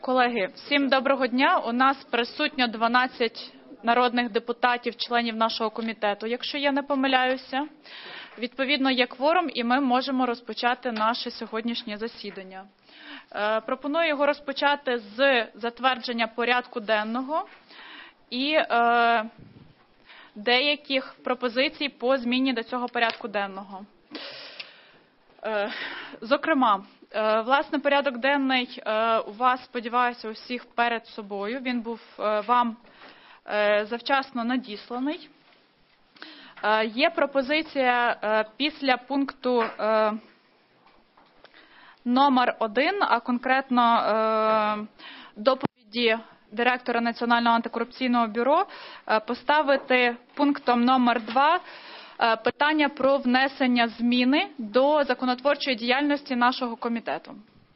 Колеги, всім доброго дня. У нас присутньо 12 народних депутатів, членів нашого комітету, якщо я не помиляюся. Відповідно, є кворум, і ми можемо розпочати наше сьогоднішнє засідання. Пропоную його розпочати з затвердження порядку денного і деяких пропозицій по зміні до цього порядку денного. Зокрема, власне, порядок денний у вас, сподіваюся, у всіх перед собою. Він був вам завчасно надісланий. Є пропозиція після пункту номер 1, а конкретно доповіді директора Національного антикорупційного бюро, поставити пунктом номер 2 питання про внесення зміни до законотворчої діяльності нашого комітету.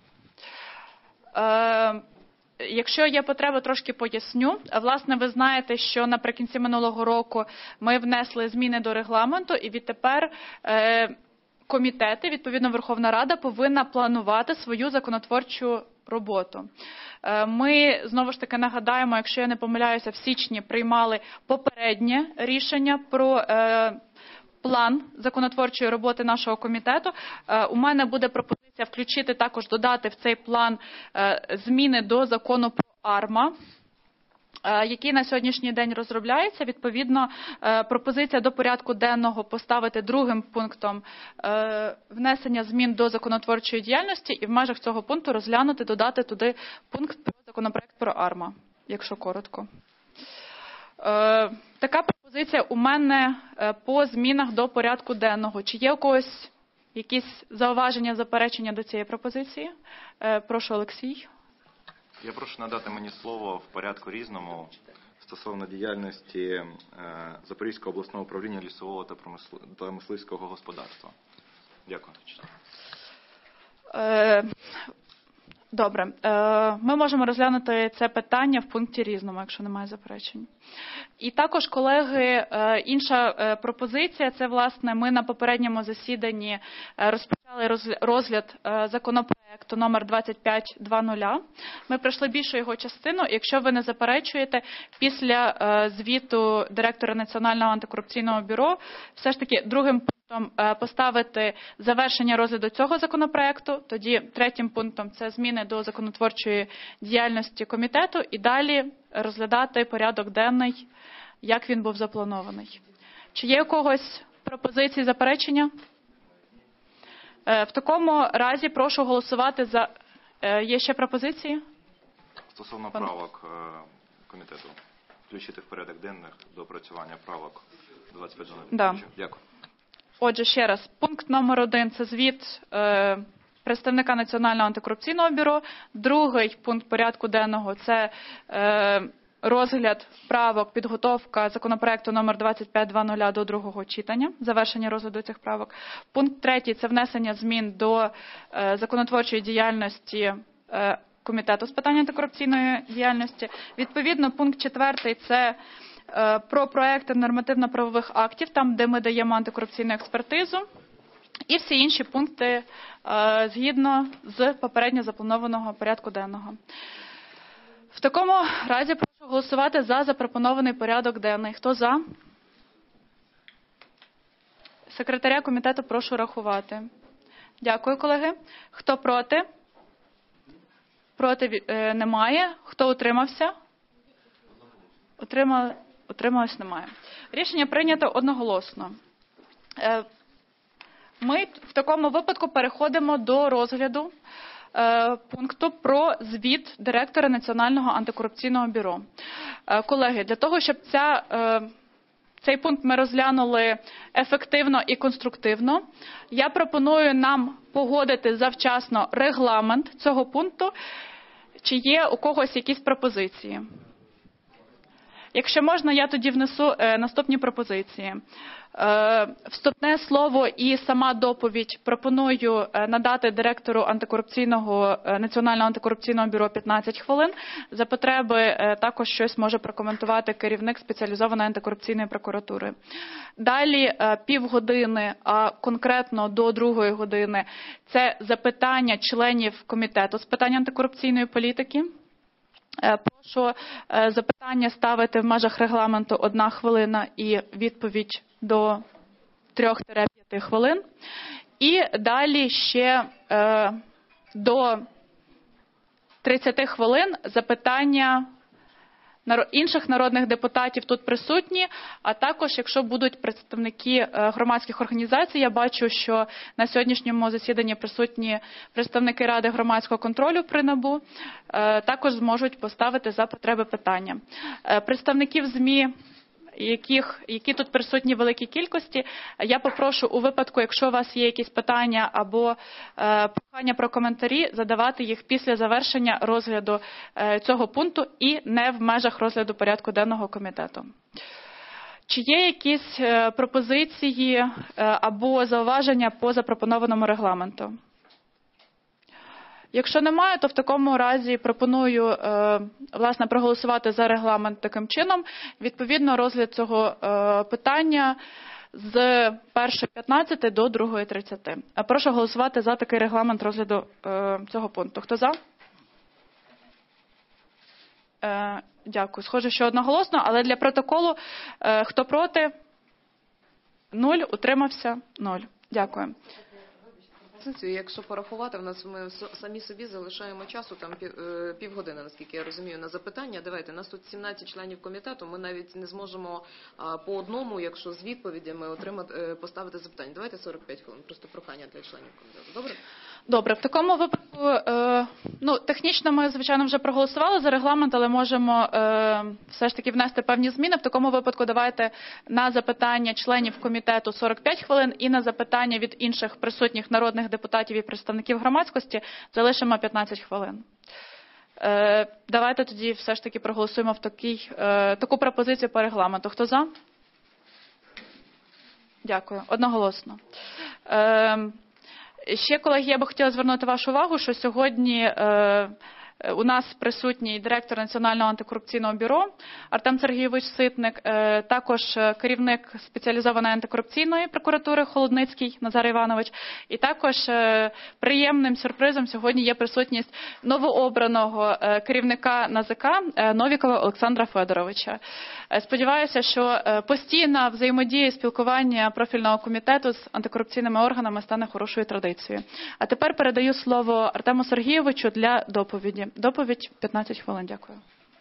Якщо є потреба, трошки поясню. Власне, ви знаєте, що наприкінці минулого року ми внесли зміни до регламенту, і відтепер комітети, відповідно Верховна Рада, повинна планувати свою законотворчу роботу. Ми, знову ж таки, нагадаємо, якщо я не помиляюся, в січні приймали попереднє рішення про план законотворчої роботи нашого комітету. У мене буде пропозиція включити, також додати в цей план зміни до закону про АРМА, який на сьогоднішній день розробляється. Відповідно, пропозиція до порядку денного поставити другим пунктом внесення змін до законотворчої діяльності і в межах цього пункту розглянути, додати туди пункт про законопроект про АРМА, якщо коротко. Така пропозиція у мене по змінах до порядку денного. Чи є у когось якісь зауваження, заперечення до цієї пропозиції? Прошу, Олексій. Я прошу надати мені слово в порядку різному стосовно діяльності Запорізького обласного управління лісового та мисливського господарства. Дякую. Добре. Ми можемо розглянути це питання в пункті різному, якщо немає заперечень. І також, колеги, інша пропозиція, це, власне, ми на попередньому засіданні розпочали розгляд законопроекту номер 2520. Ми пройшли більшу його частину. Якщо ви не заперечуєте, після звіту директора Національного антикорупційного бюро, все ж таки другим пунктом поставити завершення розгляду цього законопроекту, тоді третім пунктом це зміни до законотворчої діяльності комітету і далі розглядати порядок денний, як він був запланований. Чи є у когось пропозиції, заперечення? В такому разі прошу голосувати за... Є ще пропозиції? Стосовно правок комітету. Включити в порядок денних до опрацювання правок 25 жовтня. Да. Дякую. Отже, ще раз. Пункт номер 1 – це звіт представника Національного антикорупційного бюро. Другий пункт порядку денного – це розгляд правок, підготовка законопроекту номер 2520 до другого читання, завершення розгляду цих правок. Пункт третій – це внесення змін до законотворчої діяльності Комітету з питань антикорупційної діяльності. Відповідно, пункт четвертий – це про проекти нормативно-правових актів, там, де ми даємо антикорупційну експертизу. І всі інші пункти згідно з попередньо запланованого порядку денного. В такому разі прошу голосувати за запропонований порядок денний. Хто за? Секретаря комітету прошу рахувати. Дякую, колеги. Хто проти? Проти немає. Хто утримався? Утрималось немає. Рішення прийнято одноголосно. Ми в такому випадку переходимо до розгляду пункту про звіт директора Національного антикорупційного бюро. Колеги, для того, щоб цей пункт ми розглянули ефективно і конструктивно, я пропоную нам погодити завчасно регламент цього пункту. Чи є у когось якісь пропозиції? Якщо можна, я тоді внесу наступні пропозиції. Вступне слово і сама доповідь пропоную надати директору Національного антикорупційного бюро 15 хвилин. За потреби також щось може прокоментувати керівник спеціалізованої антикорупційної прокуратури. Далі півгодини, а конкретно до 2 години, це запитання членів комітету з питань антикорупційної політики. Прошу запитання ставити в межах регламенту 1 хвилина і відповідь до 3-5 хвилин. І далі ще до 30 хвилин запитання інших народних депутатів тут присутні, а також, якщо будуть представники громадських організацій, я бачу, що на сьогоднішньому засіданні присутні представники Ради громадського контролю при НАБУ, також зможуть поставити за потреби питання. Представників ЗМІ, які тут присутні в великій кількості, я попрошу у випадку, якщо у вас є якісь питання або прохання про коментарі, задавати їх після завершення розгляду цього пункту і не в межах розгляду порядку денного комітету. Чи є якісь пропозиції або зауваження по запропонованому регламенту? Якщо немає, то в такому разі пропоную, власне, проголосувати за регламент таким чином. Відповідно, розгляд цього питання з 1:15 до 2:30. Прошу голосувати за такий регламент розгляду цього пункту. Хто за? Дякую. Схоже, що одноголосно, але для протоколу хто проти? 0. Утримався? 0. Дякую. Якщо порахувати, ми самі собі залишаємо часу там півгодини, наскільки я розумію, на запитання. Давайте, нас тут 17 членів комітету, ми навіть не зможемо по одному, якщо з відповідями поставити запитання. Давайте 45 хвилин, просто прохання для членів комітету. Добре? Добре, в такому випадку, технічно ми, звичайно, вже проголосували за регламент, але можемо все ж таки внести певні зміни. В такому випадку давайте на запитання членів комітету 45 хвилин і на запитання від інших присутніх народних депутатів і представників громадськості залишимо 15 хвилин. Давайте тоді все ж таки проголосуємо в таку пропозицію по регламенту. Хто за? Дякую. Одноголосно. Ще, колеги, я би хотіла звернути вашу увагу, що сьогодні у нас присутній директор Національного антикорупційного бюро Артем Сергійович Ситник, також керівник спеціалізованої антикорупційної прокуратури Холодницький Назар Іванович. І також приємним сюрпризом сьогодні є присутність новообраного керівника НАЗК Новікова Олександра Федоровича. Сподіваюся, що постійна взаємодія і спілкування профільного комітету з антикорупційними органами стане хорошою традицією. А тепер передаю слово Артему Сергійовичу для доповіді. Доповідь 15 хвилин. Дякую.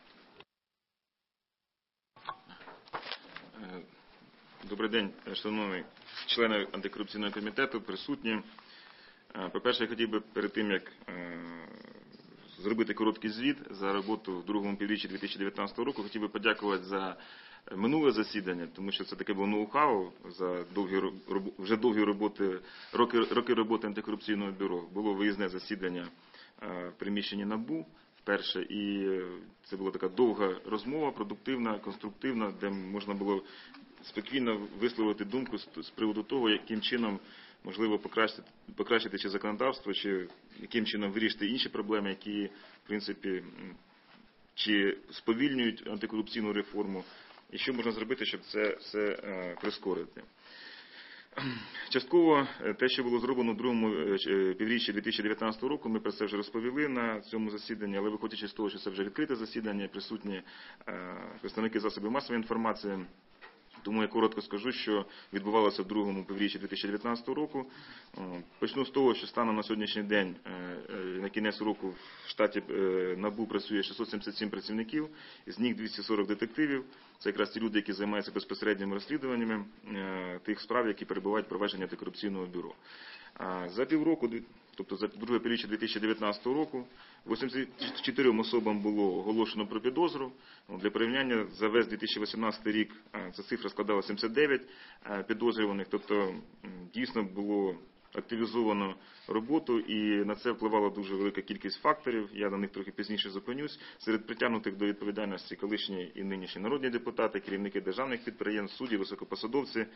Добрий день, шановні члени антикорупційного комітету, присутні. По-перше, я хотів би перед тим, як зробити короткий звіт за роботу в другому півріччі 2019 року, хотів би подякувати за минуле засідання, тому що це таке було ноу-хау за вже довгі роки роботи антикорупційного бюро. Було виїзне засідання в приміщенні НАБУ вперше, і це була така довга розмова, продуктивна, конструктивна, де можна було спокійно висловити думку з приводу того, яким чином можливо покращити чи законодавство, чи яким чином вирішити інші проблеми, які, в принципі, чи сповільнюють антикорупційну реформу, і що можна зробити, щоб це все прискорити. Частково те, що було зроблено в другому півріччі 2019 року, ми про це вже розповіли на цьому засіданні, але виходячи з того, що це вже відкрите засідання, присутні представники засобів масової інформації, тому я коротко скажу, що відбувалося в другому півріччі 2019 року. Почну з того, що станом на сьогоднішній день, на кінець року, в штаті НАБУ працює 677 працівників, з них 240 детективів. Це якраз ті люди, які займаються безпосередніми розслідуваннями тих справ, які перебувають в провадженні антикорупційного бюро. За півроку, тобто за друге півріччя 2019 року, 84 особам було оголошено про підозру. Для порівняння, за весь 2018 рік ця цифра складала 79 підозрюваних, тобто дійсно було активізовано роботу, і на це впливала дуже велика кількість факторів, я на них трохи пізніше зупинюсь. Серед притягнутих до відповідальності колишні і нинішні народні депутати, керівники державних підприємств, судді, високопосадовці.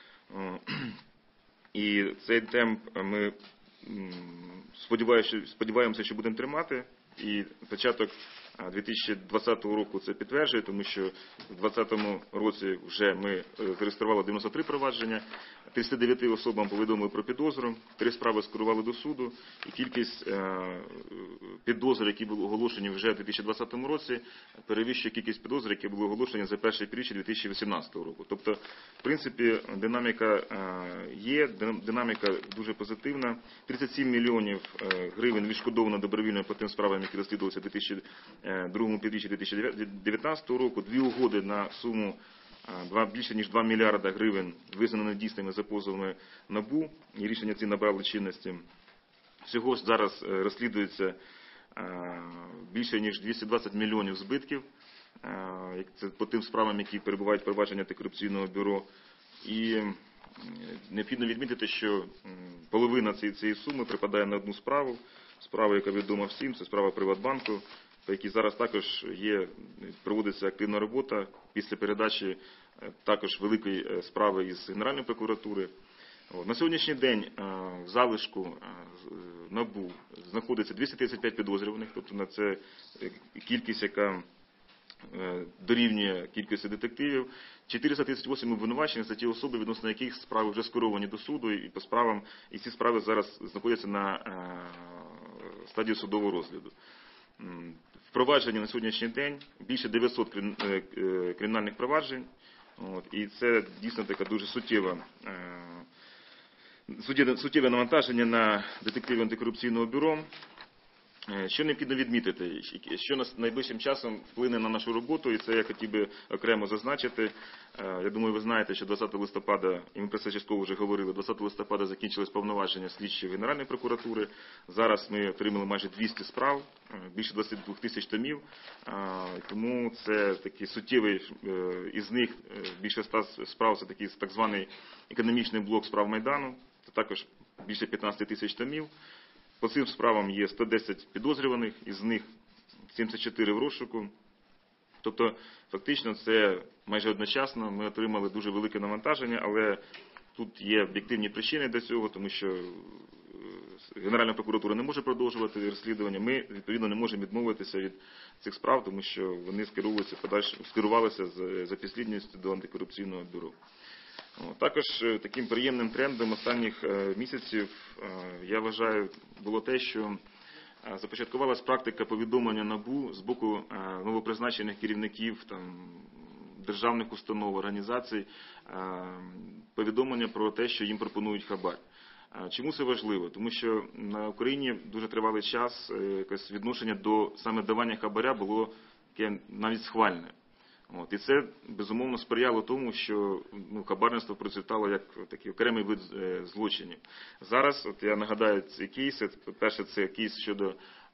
І цей темп ми сподіваємося, що будемо тримати. І початок 2020 року це підтверджує, тому що в 2020 році вже ми зареєстрували 93 провадження, 39 особам повідомили про підозру, 3 справи скерували до суду, і кількість підозр, які були оголошені вже в 2020 році, перевищує кількість підозр, які були оголошені за перше півріччя 2018 року. Тобто, в принципі, динаміка є, динаміка дуже позитивна. 37 мільйонів гривень відшкодовано добровільно по тим справам, які розслідувалися в 2002 півріччі 2019 року. 2 угоди на суму більше ніж 2 мільярда гривень визнано недійсними за позовами НАБУ, і рішення ці набрали чинності. Всього ж зараз розслідується більше ніж 220 мільйонів збитків. Це по тим справам, які перебувають в провадженні антикорупційного бюро. І необхідно відмітити, що половина цієї суми припадає на одну справу. Справа, яка відома всім, це справа Приватбанку, по якій зараз також проводиться активна робота після передачі також великої справи із Генеральної прокуратури. На сьогоднішній день в залишку НАБУ знаходиться 235 підозрюваних, тобто це кількість, яка дорівнює кількості детективів. 438 обвинувачень – це ті особи, відносно яких справи вже скеровані до суду, і по справам, і ці справи зараз знаходяться на стадії судового розгляду. Впровадження на сьогоднішній день більше 900 кримінальних проваджень, і це дійсно така дуже суттєве навантаження на детективів антикорупційного бюро. Що необхідно відмітити, що найближчим часом вплине на нашу роботу, і це я хотів би окремо зазначити. Я думаю, ви знаєте, що 20 листопада, і ми про це частково вже говорили, 20 листопада закінчились повноваження слідчих Генеральної прокуратури. Зараз ми отримали майже 200 справ, більше 22 тисяч томів, тому це такий суттєвий, із них більше 100 справ, це такий так званий економічний блок справ Майдану, це також більше 15 тисяч томів. По цим справам є 110 підозрюваних, із них 74 в розшуку. Тобто, фактично, це майже одночасно ми отримали дуже велике навантаження, але тут є об'єктивні причини для цього, тому що Генеральна прокуратура не може продовжувати розслідування. Ми, відповідно, не можемо відмовитися від цих справ, тому що вони скерувалися за підслідністю до антикорупційного бюро. Також таким приємним трендом останніх місяців, я вважаю, було те, що започаткувалась практика повідомлення НАБУ з боку новопризначених керівників державних установ, організацій, повідомлення про те, що їм пропонують хабар. Чому це важливо? Тому що на Україні дуже тривалий час якось відношення до саме давання хабаря було навіть схвальне. І це, безумовно, сприяло тому, що хабарництво процвітало як такий окремий вид злочинів. Зараз, я нагадаю ці кейси. Перше, це кейс щодо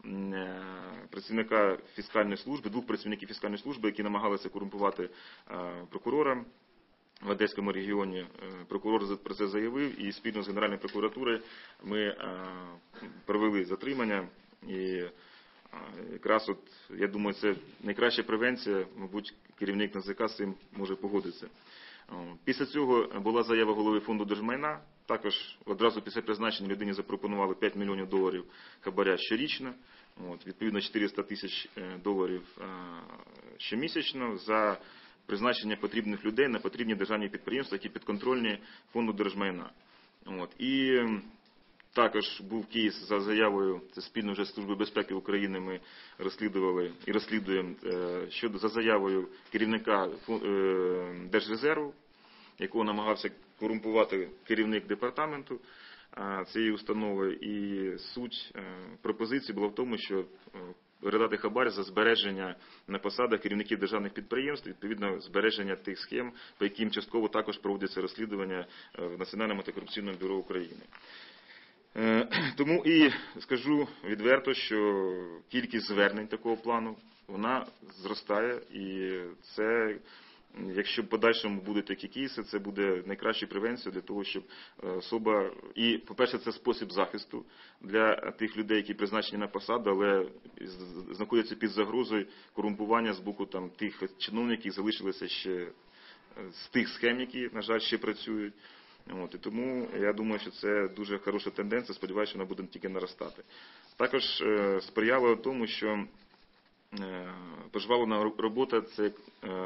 працівника фіскальної служби, 2 працівників фіскальної служби, які намагалися корумпувати прокурора в Одеському регіоні. Прокурор про це заявив, і спільно з Генеральною прокуратурою ми провели затримання. І якраз, я думаю, це найкраща превенція, мабуть, керівник НАЗК з цим може погодитися. Після цього була заява голови фонду держмайна, також одразу після призначення людині запропонували $5 мільйонів хабаря щорічно, відповідно 400 тисяч доларів щомісячно за призначення потрібних людей на потрібні державні підприємства, які підконтрольні фонду держмайна. І також був кейс за заявою, це спільно вже з Службою безпеки України ми розслідували і розслідуємо, щодо за заявою керівника Держрезерву, якого намагався корумпувати керівник департаменту цієї установи. І суть пропозиції була в тому, що передати хабар за збереження на посадах керівників державних підприємств, відповідно збереження тих схем, по яким частково також проводиться розслідування в Національному антикорупційному бюро України. Тому і скажу відверто, що кількість звернень такого плану, вона зростає, і це, якщо в подальшому будуть такі кейси, це буде найкращою превенцією для того, щоб особа, і, по-перше, це спосіб захисту для тих людей, які призначені на посаду, але знаходяться під загрозою корумпування з боку тих чиновників, які залишилися ще з тих схем, які, на жаль, ще працюють. І тому я думаю, що це дуже хороша тенденція, сподіваюся, що вона буде тільки наростати. Також сприяло тому, що пожвавлена робота – це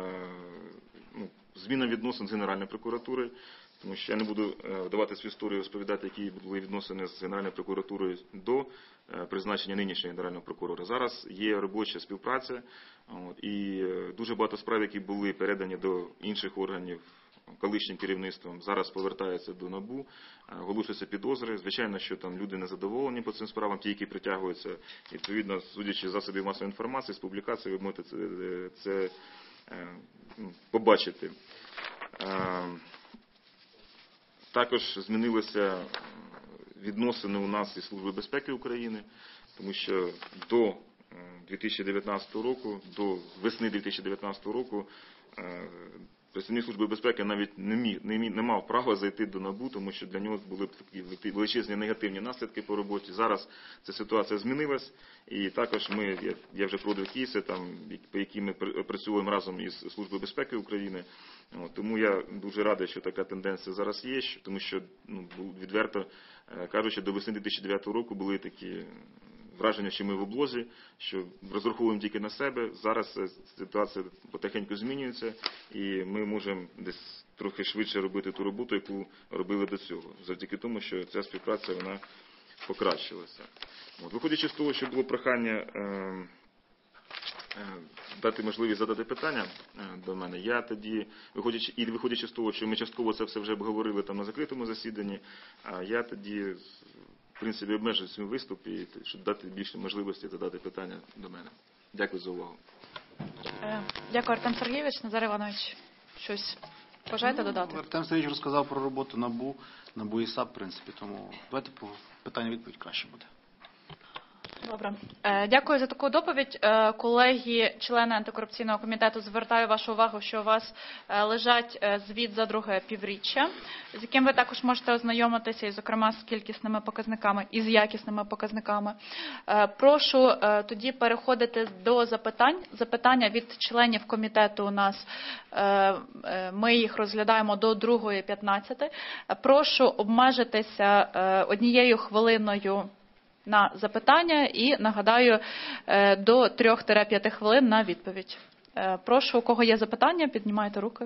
зміна відносин з Генеральною прокуратурою, тому що я не буду вдаватися в історію розповідати, які були відносини з Генеральною прокуратурою до призначення нинішнього Генерального прокурора. Зараз є робоча співпраця, і дуже багато справ, які були передані до інших органів колишнім керівництвом, зараз повертаються до НАБУ, оголошуються підозри. Звичайно, що там люди незадоволені по цим справам, ті, які притягуються, відповідно, судячи з засобів масової інформації, з публікацій, ви можете це побачити. Також змінилися відносини у нас із Службою безпеки України, тому що до 2019 року, до весни 2019 року представник Служби безпеки навіть не мав права зайти до НАБУ, тому що для нього були такі величезні негативні наслідки по роботі. Зараз ця ситуація змінилась, і також я вже проводив кейси, по яким ми працюємо разом із Службою безпеки України. Тому я дуже радий, що така тенденція зараз є, тому що, відверто кажучи, до весни 2009 року були такі враження, що ми в облозі, що розраховуємо тільки на себе. Зараз ситуація потихеньку змінюється, і ми можемо десь трохи швидше робити ту роботу, яку робили до цього, завдяки тому, що ця співпраця вона покращилася. Виходячи з того, що було прохання дати можливість задати питання до мене, я тоді, виходячи з того, що ми частково це все вже обговорили там на закритому засіданні, я тоді в принципі обмежую свій виступ, і щоб дати більше можливості задати питання до мене. Дякую за увагу. Дякую, Артем Сергійович. Назар Іванович, щось бажаєте додати? Артем Сергійович розказав про роботу НАБУ і САП, в принципі, тому давайте по питання-відповідь краще буде. Добре. Дякую за таку доповідь. Колеги, члени антикорупційного комітету, звертаю вашу увагу, що у вас лежать звіт за друге півріччя, з яким ви також можете ознайомитися, і, зокрема, з кількісними показниками і з якісними показниками. Прошу тоді переходити до запитань. Запитання від членів комітету у нас, ми їх розглядаємо до 2:15. Прошу обмежитися 1 хвилиною на запитання і, нагадаю, до 3-5 хвилин на відповідь. Прошу, у кого є запитання, піднімайте руки.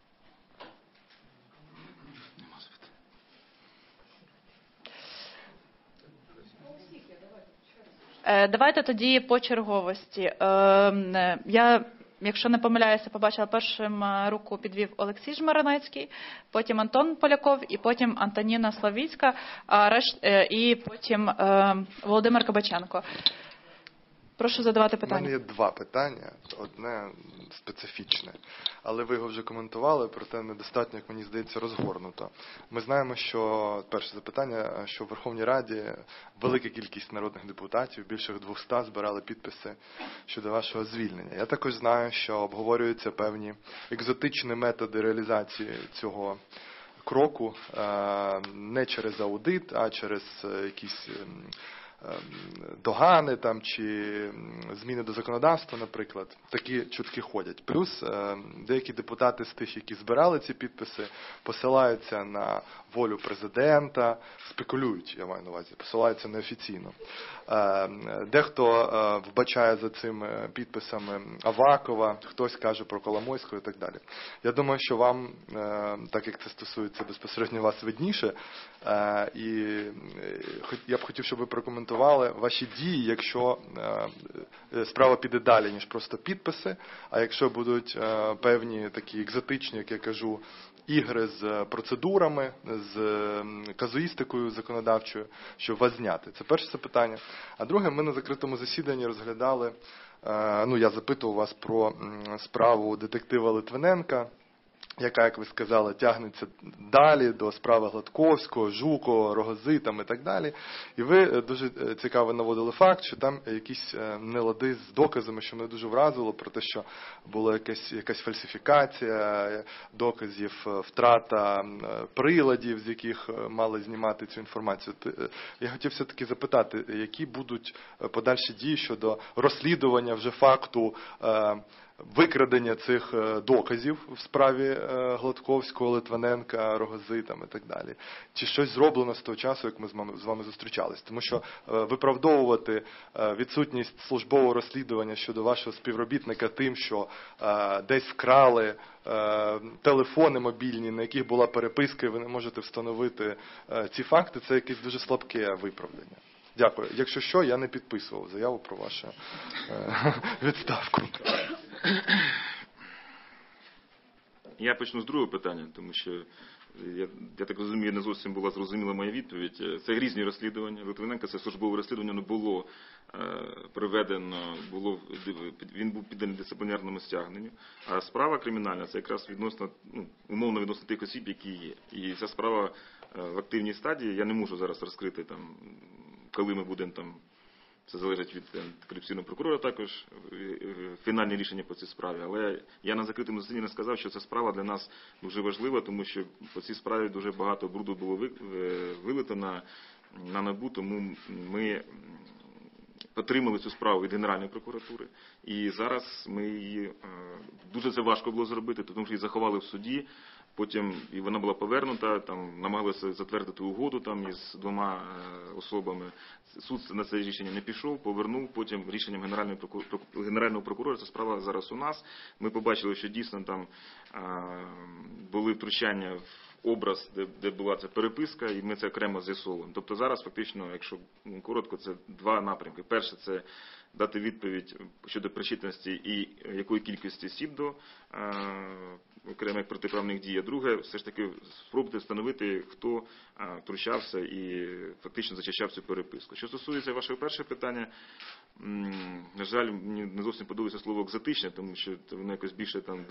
Давайте тоді по черговості. Я, якщо не помиляюся, побачила, першим руку підвів Олексій Жмеренецький, потім Антон Поляков, і потім Антоніна Славіцька, і потім Володимир Кабаченко. Прошу задавати питання. У мене є 2 питання. Одне специфічне. Але ви його вже коментували, проте недостатньо, як мені здається, розгорнуто. Ми знаємо, що, перше запитання, що в Верховній Раді велика кількість народних депутатів, більше 200, збирали підписи щодо вашого звільнення. Я також знаю, що обговорюються певні екзотичні методи реалізації цього кроку не через аудит, а через якісь догани там чи зміни до законодавства, наприклад, такі чутки ходять. Плюс деякі депутати з тих, які збирали ці підписи, посилаються на волю президента, спекулюють, я маю на увазі, посилаються неофіційно. Дехто вбачає за цими підписами Авакова, хтось каже про Коломойського і так далі. Я думаю, що вам, так як це стосується безпосередньо вас, видніше, і я б хотів, щоб ви прокоментували ваші дії, якщо справа піде далі, ніж просто підписи, а якщо будуть певні такі екзотичні, як я кажу, ігри з процедурами, з казуїстикою законодавчою, щоб вас зняти. Це перше запитання. А друге, ми на закритому засіданні розглядали, я запитував вас про справу детектива Литвиненка, яка, як ви сказали, тягнеться далі до справи Гладковського, Жукова, Рогози там і так далі. І ви дуже цікаво наводили факт, що там якісь нелади з доказами, що мене дуже вразило, про те, що була якась фальсифікація доказів, втрата приладів, з яких мали знімати цю інформацію. Я хотів все-таки запитати, які будуть подальші дії щодо розслідування вже факту викрадення цих доказів в справі Гладковського, Литвиненка, Рогози там, і так далі. Чи щось зроблено з того часу, як ми з вами зустрічались? Тому що виправдовувати відсутність службового розслідування щодо вашого співробітника тим, що десь вкрали телефони мобільні, на яких була переписка, і ви не можете встановити ці факти, це якесь дуже слабке виправдання. Дякую. Якщо що, я не підписував заяву про вашу відставку. Я почну з другого питання, тому що я так розумію, не зовсім була зрозуміла моя відповідь. Це різні розслідування. Литвиненка це службове розслідування, не було проведено, він був підданий дисциплінарному стягненню. А справа кримінальна це якраз відносно, умовно відносно тих осіб, які є. І ця справа в активній стадії. Я не можу зараз розкрити, коли ми будемо там. Це залежить від антикорупційного прокурора також, фінальне рішення по цій справі. Але я на закритому засіданні не сказав, що ця справа для нас дуже важлива, тому що по цій справі дуже багато бруду було вилито на НАБУ, тому ми отримали цю справу від Генеральної прокуратури. І зараз ми її, дуже це важко було зробити, тому що її заховали в суді. Потім і вона була повернута, там намагалися затвердити угоду там із двома особами. Суд на це рішення не пішов, повернув. Потім рішенням Генерального прокурора ця справа зараз у нас. Ми побачили, що дійсно там були втручання в образ, де була ця переписка, і ми це окремо з'ясовуємо. Тобто зараз фактично, якщо коротко, це два напрямки. Перше – це дати відповідь щодо причетності і якої кількості осіб до окремих протиправних дій. А друге, все ж таки спробувати встановити, хто втручався і фактично зачищав цю переписку. Що стосується вашого першого питання, на жаль, мені не зовсім подобається слово екзотичне, тому що воно якось більше там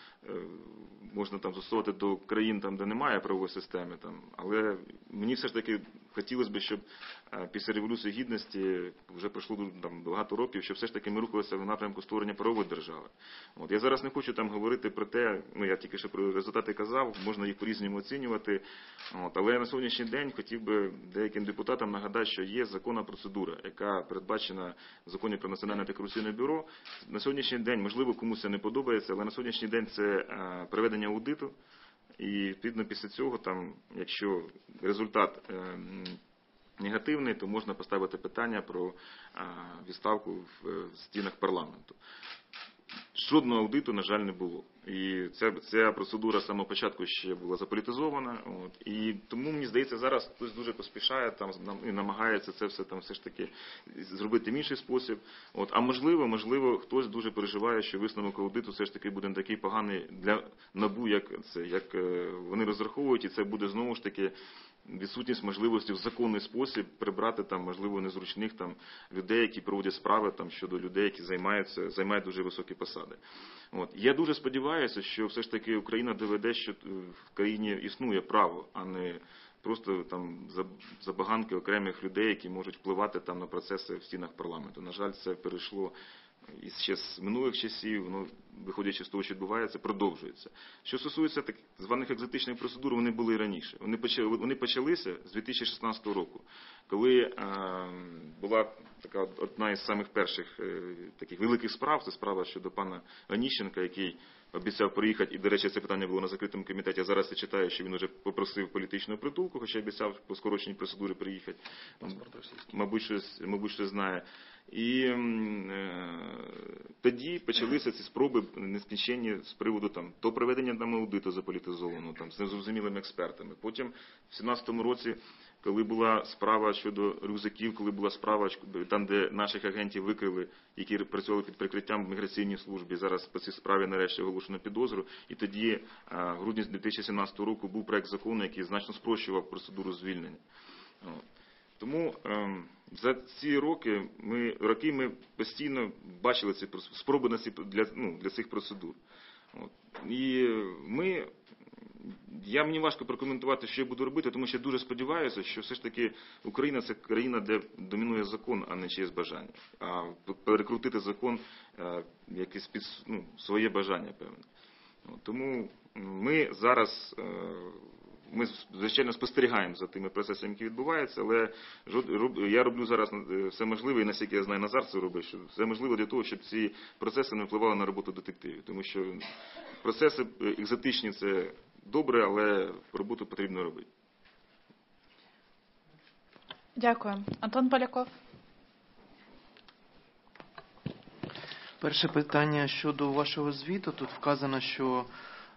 можна там застосовувати до країн, там, де немає правової системи. Але мені все ж таки хотілося б, щоб після Революції Гідності вже пройшло багато років, щоб все ж таки ми рухалися в напрямку створення правової держави. Я зараз не хочу там говорити про те, я тільки що про результати казав, можна їх по-різному оцінювати. Але на сьогоднішній день хотів би деяким депутатам нагадати, що є законна процедура, яка передбачена в Законі про Національне антикорупційне бюро. На сьогоднішній день, можливо, комусь це не подобається, але на сьогоднішній день це проведення аудиту. І відповідно після цього, якщо результат негативний, то можна поставити питання про відставку в стінах парламенту. Жодного аудиту, на жаль, не було. І ця процедура з самого початку ще була заполітизована. І тому, мені здається, зараз хтось дуже поспішає і намагається це все ж таки зробити в інший спосіб. А можливо, хтось дуже переживає, що висновок аудиту все ж таки буде не такий поганий для НАБУ, як вони розраховують, і це буде знову ж таки відсутність можливості в законний спосіб прибрати можливо незручних людей, які проводять справи щодо людей, які займають дуже високі посади. Я дуже сподіваюся, що все ж таки Україна доведе, що в країні існує право, а не просто забаганки окремих людей, які можуть впливати на процеси в стінах парламенту. На жаль, це перейшло і ще з минулих часів, виходячи з того, що відбувається, продовжується. Що стосується так званих екзотичних процедур, вони були і раніше. Вони почалися з 2016 року, коли була така одна із самих перших таких великих справ, це справа щодо пана Оніщенка, який обіцяв приїхати, і, до речі, це питання було на закритому комітеті, а зараз я читаю, що він вже попросив політичного притулку, хоча обіцяв по скороченій процедурі приїхати. Мабуть, щось знає. І тоді почалися ці спроби нескінченні з приводу то проведення аудиту заполітизованого, з незрозумілими експертами. Потім в 2017 році, коли була справа щодо рюкзаків, коли була справа там, де наших агентів викрили, які працювали під прикриттям в міграційній службі, зараз по цій справі нарешті оголошено підозру, і тоді в грудні 2017 року був проект закону, який значно спрощував процедуру звільнення. Тому за ці роки ми постійно бачили ці спроби для цих процедур. І мені важко прокоментувати, що я буду робити, тому що я дуже сподіваюся, що все ж таки Україна – це країна, де домінує закон, а не чиєсь бажання. А перекрутити закон якесь під своє бажання, певне. Тому ми зараз ми, звичайно, спостерігаємо за тими процесами, які відбуваються, але я роблю зараз все можливе, і наскільки я знаю, Назар це робить, що все можливе для того, щоб ці процеси не впливали на роботу детективів. Тому що процеси екзотичні – це добре, але роботу потрібно робити. Дякую. Антон Поляков. Перше питання щодо вашого звіту. Тут вказано, що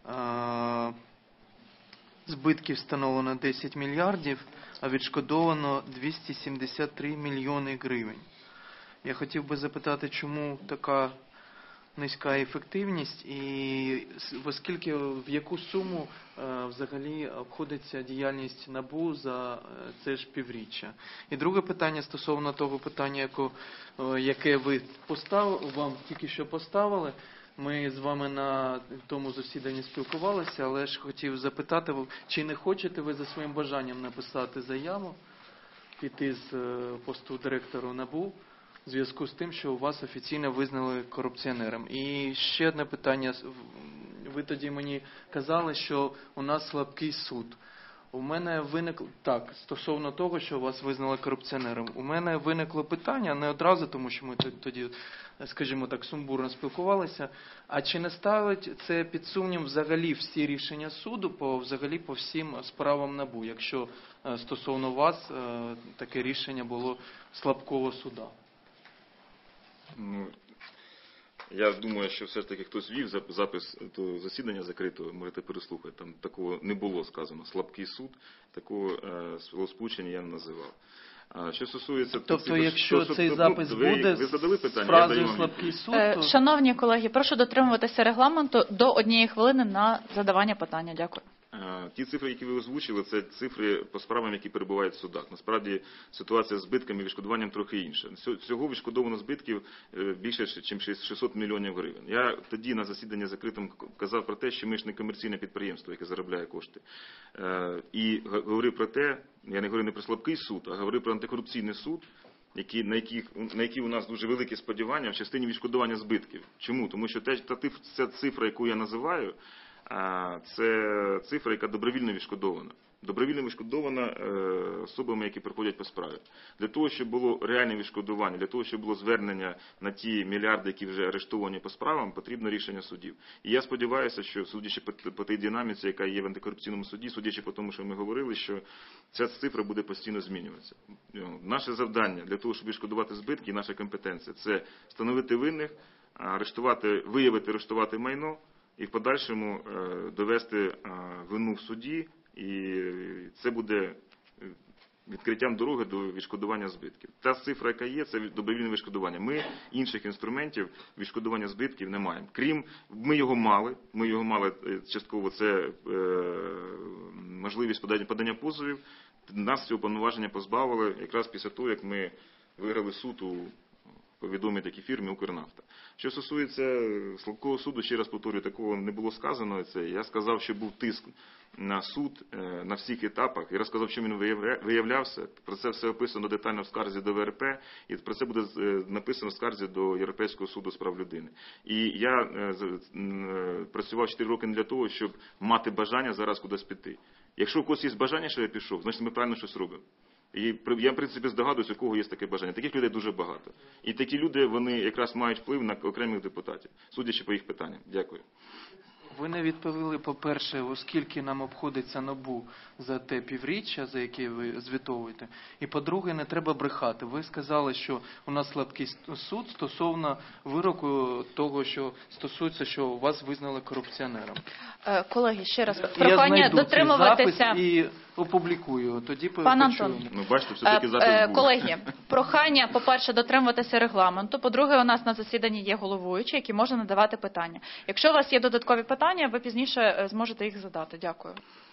збитків встановлено 10 мільярдів, а відшкодовано 273 мільйони гривень. Я хотів би запитати, чому така низька ефективність і оскільки в яку суму взагалі обходиться діяльність НАБУ за це ж півріччя. І друге питання стосовно того питання, яке вам тільки що поставили. Ми з вами на тому засіданні спілкувалися, але ж хотів запитати, чи не хочете ви за своїм бажанням написати заяву, піти з посту директора НАБУ, в зв'язку з тим, що вас офіційно визнали корупціонером. І ще одне питання. Ви тоді мені казали, що у нас слабкий суд. У мене виникло, так, стосовно того, що вас визнали корупціонером. У мене виникло питання, не одразу, тому що ми тоді, скажімо так, сумбурно спілкувалися. А чи не ставить це під сумнів взагалі всі рішення суду, взагалі по всім справам НАБУ, якщо стосовно вас таке рішення було слабкого суда? Ну, я думаю, що все ж таки хтось вів запис до засідання закритого, можете переслухати. Там такого не було сказано. Слабкий суд, такого словосполучення я не називав. Що стосується... Тобто, якщо цей запис буде з фразою «слабкий суд», то... Шановні колеги, прошу дотримуватися регламенту до 1 хвилини на задавання питання. Дякую. Ті цифри, які ви озвучили, це цифри по справам, які перебувають в судах. Насправді ситуація з збитками і відшкодуванням трохи інша. Всього відшкодовано збитків більше, ніж 600 мільйонів гривень. Я тоді на засіданні закритому казав про те, що ми ж не комерційне підприємство, яке заробляє кошти. І говорив про те, я не говорю не про слабкий суд, а говорив про антикорупційний суд, на які у нас дуже великі сподівання в частині відшкодування збитків. Чому? Тому що ця цифра, яку я називаю, це цифра, яка добровільно відшкодована. Добровільно відшкодована особами, які приходять по справі. Для того, щоб було реальне відшкодування, для того, щоб було звернення на ті мільярди, які вже арештовані по справам, потрібно рішення судів. І я сподіваюся, що судячи по тій динаміці, яка є в антикорупційному суді, судячи по тому, що ми говорили, що ця цифра буде постійно змінюватися. Наше завдання для того, щоб відшкодувати збитки, і наша компетенція – це встановити винних, виявити, арештувати майно, і в подальшому довести вину в суді, і це буде відкриттям дороги до відшкодування збитків. Та цифра, яка є, це добровільне відшкодування. Ми інших інструментів відшкодування збитків не маємо. Крім, ми його мали частково, це можливість подання позовів, нас цього повноваження позбавили якраз після того, як ми виграли суд у відомій такій фірмі «Укрнафта». Що стосується слабкого суду, ще раз повторюю, такого не було сказано. Я сказав, що був тиск на суд на всіх етапах. Я розказав, що він виявлявся. Про це все описано детально в скарзі до ВРП, і про це буде написано в скарзі до Європейського суду з прав людини. І я працював 4 роки не для того, щоб мати бажання зараз кудись піти. Якщо у когось є бажання, що я пішов, значить ми правильно щось робимо. І я, в принципі, здогадуюсь, у кого є таке бажання. Таких людей дуже багато. І такі люди, вони якраз мають вплив на окремих депутатів, судячи по їх питанням. Дякую. Ви не відповіли, по-перше, оскільки нам обходиться НАБУ за те півріччя, за яке ви звітовуєте. І, по-друге, не треба брехати. Ви сказали, що у нас слабкий суд стосовно вироку того, що стосується, що вас визнали корупціонером. Колеги, ще раз прохання дотримуватися. І опублікую. Тоді Пан Антон, ну, бачите, все-таки запис був. Колеги, прохання, по-перше, дотримуватися регламенту. По-друге, у нас на засіданні є головуючий, який може надавати питання. Якщо у вас є додаткові питання, ви пізніше зможете їх задати. Дякую.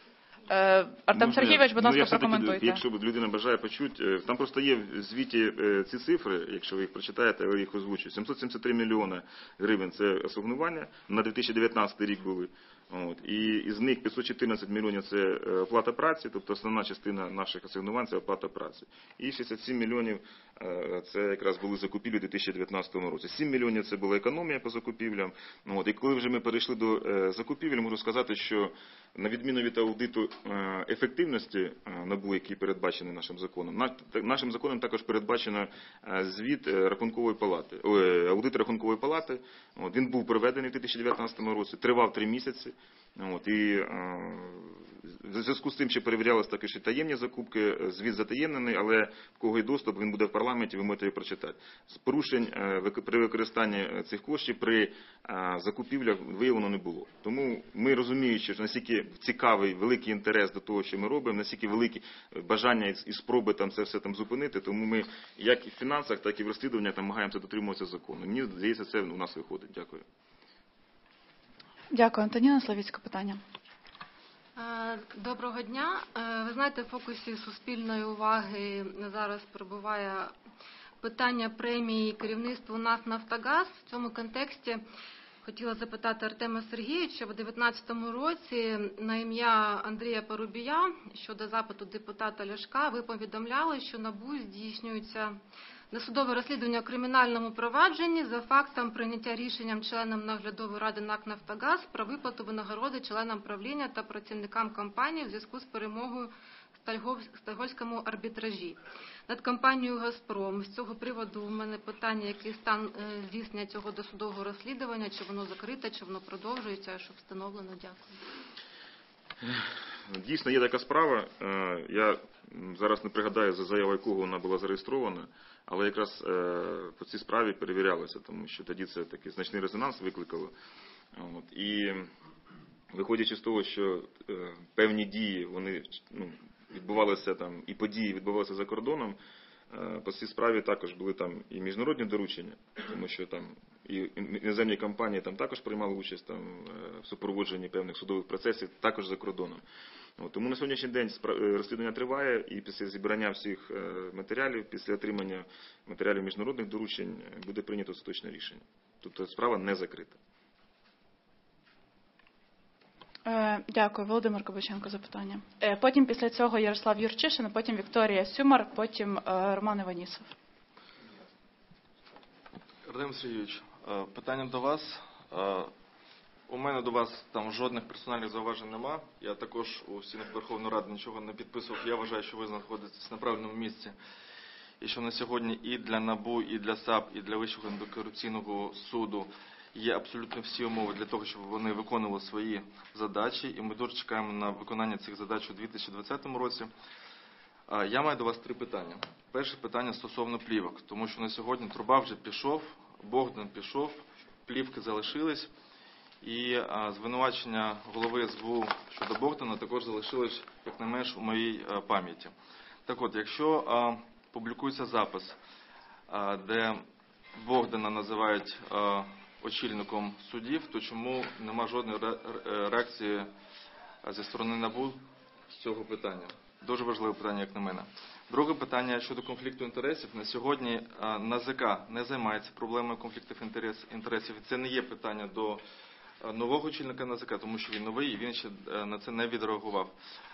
Артем Сергійович, будь ласка, прокоментуйте. Якщо людина бажає почути, там просто є в звіті ці цифри, якщо ви їх прочитаєте, я їх озвучу. 773 мільйони гривень – це асигнування, на 2019 рік були. І із них 514 мільйонів – це оплата праці, тобто основна частина наших асигнувань – це оплата праці. І 67 мільйонів – це якраз були закупівлі у 2019 році. 7 мільйонів – це була економія по закупівлям. І коли вже ми перейшли до закупівель, можу сказати, що на відміну від аудиту ефективності НАБУ, який передбачений нашим законом також передбачено звіт Рахункової палати, аудит Рахункової палати. Він був проведений у 2019 році, тривав 3 місяці. І в зв'язку з тим, що перевірялися також і таємні закупки, звіт затаємнений, але в кого є доступ, він буде в парламенті, ви можете його прочитати. З порушень при використанні цих коштів при закупівлях виявлено не було. Тому ми розуміючи, що наскільки цікавий, великий інтерес до того, що ми робимо, наскільки велике бажання і спроби це все зупинити, тому ми як і в фінансах, так і в розслідуваннях намагаємося дотримуватися закону. Мені здається, це у нас виходить. Дякую. Дякую. Антоніна Славіцька, питання. Доброго дня. Ви знаєте, в фокусі суспільної уваги зараз перебуває питання премії керівництву НАК «Нафтогаз». В цьому контексті хотіла запитати Артема Сергійовича. У 2019 році на ім'я Андрія Парубія щодо запиту депутата Ляшка ви повідомляли, що НАБУ здійснюється досудове розслідування у кримінальному провадженні за фактом прийняття рішенням членам наглядової ради НАК «Нафтогаз» про виплату винагороди членам правління та працівникам компанії в зв'язку з перемогою в Стокгольмському арбітражі над компанією «Газпром». З цього приводу у мене питання, який стан здійснення цього досудового розслідування, чи воно закрите, чи воно продовжується, що встановлено. Дякую. Дійсно, є така справа. Я зараз не пригадаю, за заявою кого вона була зареєстрована, але якраз по цій справі перевірялося, тому що тоді це такий значний резонанс викликало. І виходячи з того, що певні дії, вони відбувалися там, і події відбувалися за кордоном, по цій справі також були там і міжнародні доручення, тому що там і іноземні компанії там також приймали участь там, в супроводженні певних судових процесів, також за кордоном. Тому на сьогоднішній день розслідування триває, і після зібрання всіх матеріалів, після отримання матеріалів міжнародних доручень буде прийнято остаточне рішення. Тобто справа не закрита. Дякую. Володимир Кабаченко, запитання. Потім після цього Ярослав Юрчишин, потім Вікторія Сюмар, потім Роман Іванісов. Артем Сергійович, питання до вас. У мене до вас там жодних персональних зауважень нема. Я також у стінах Верховної Ради нічого не підписував. Я вважаю, що ви знаходитесь на правильному місці. І що на сьогодні і для НАБУ, і для САП, і для Вищого антикорупційного суду є абсолютно всі умови для того, щоб вони виконували свої задачі. І ми дуже чекаємо на виконання цих задач у 2020 році. Я маю до вас 3 питання. Перше питання стосовно плівок. Тому що на сьогодні Труба вже пішов, Богдан пішов, плівки залишились. І звинувачення голови СБУ щодо Богдана також залишилось, як не менш, у моїй пам'яті. Так от, якщо публікується запис, де Богдана називають очільником судів, то чому нема жодної реакції зі сторони НАБУ з цього питання? Дуже важливе питання, як на мене. Друге питання щодо конфлікту інтересів. На сьогодні НАЗК не займається проблемою конфліктів інтересів. Це не є питання до нового очільника НАЗК, тому що він новий і він ще на це не відреагував.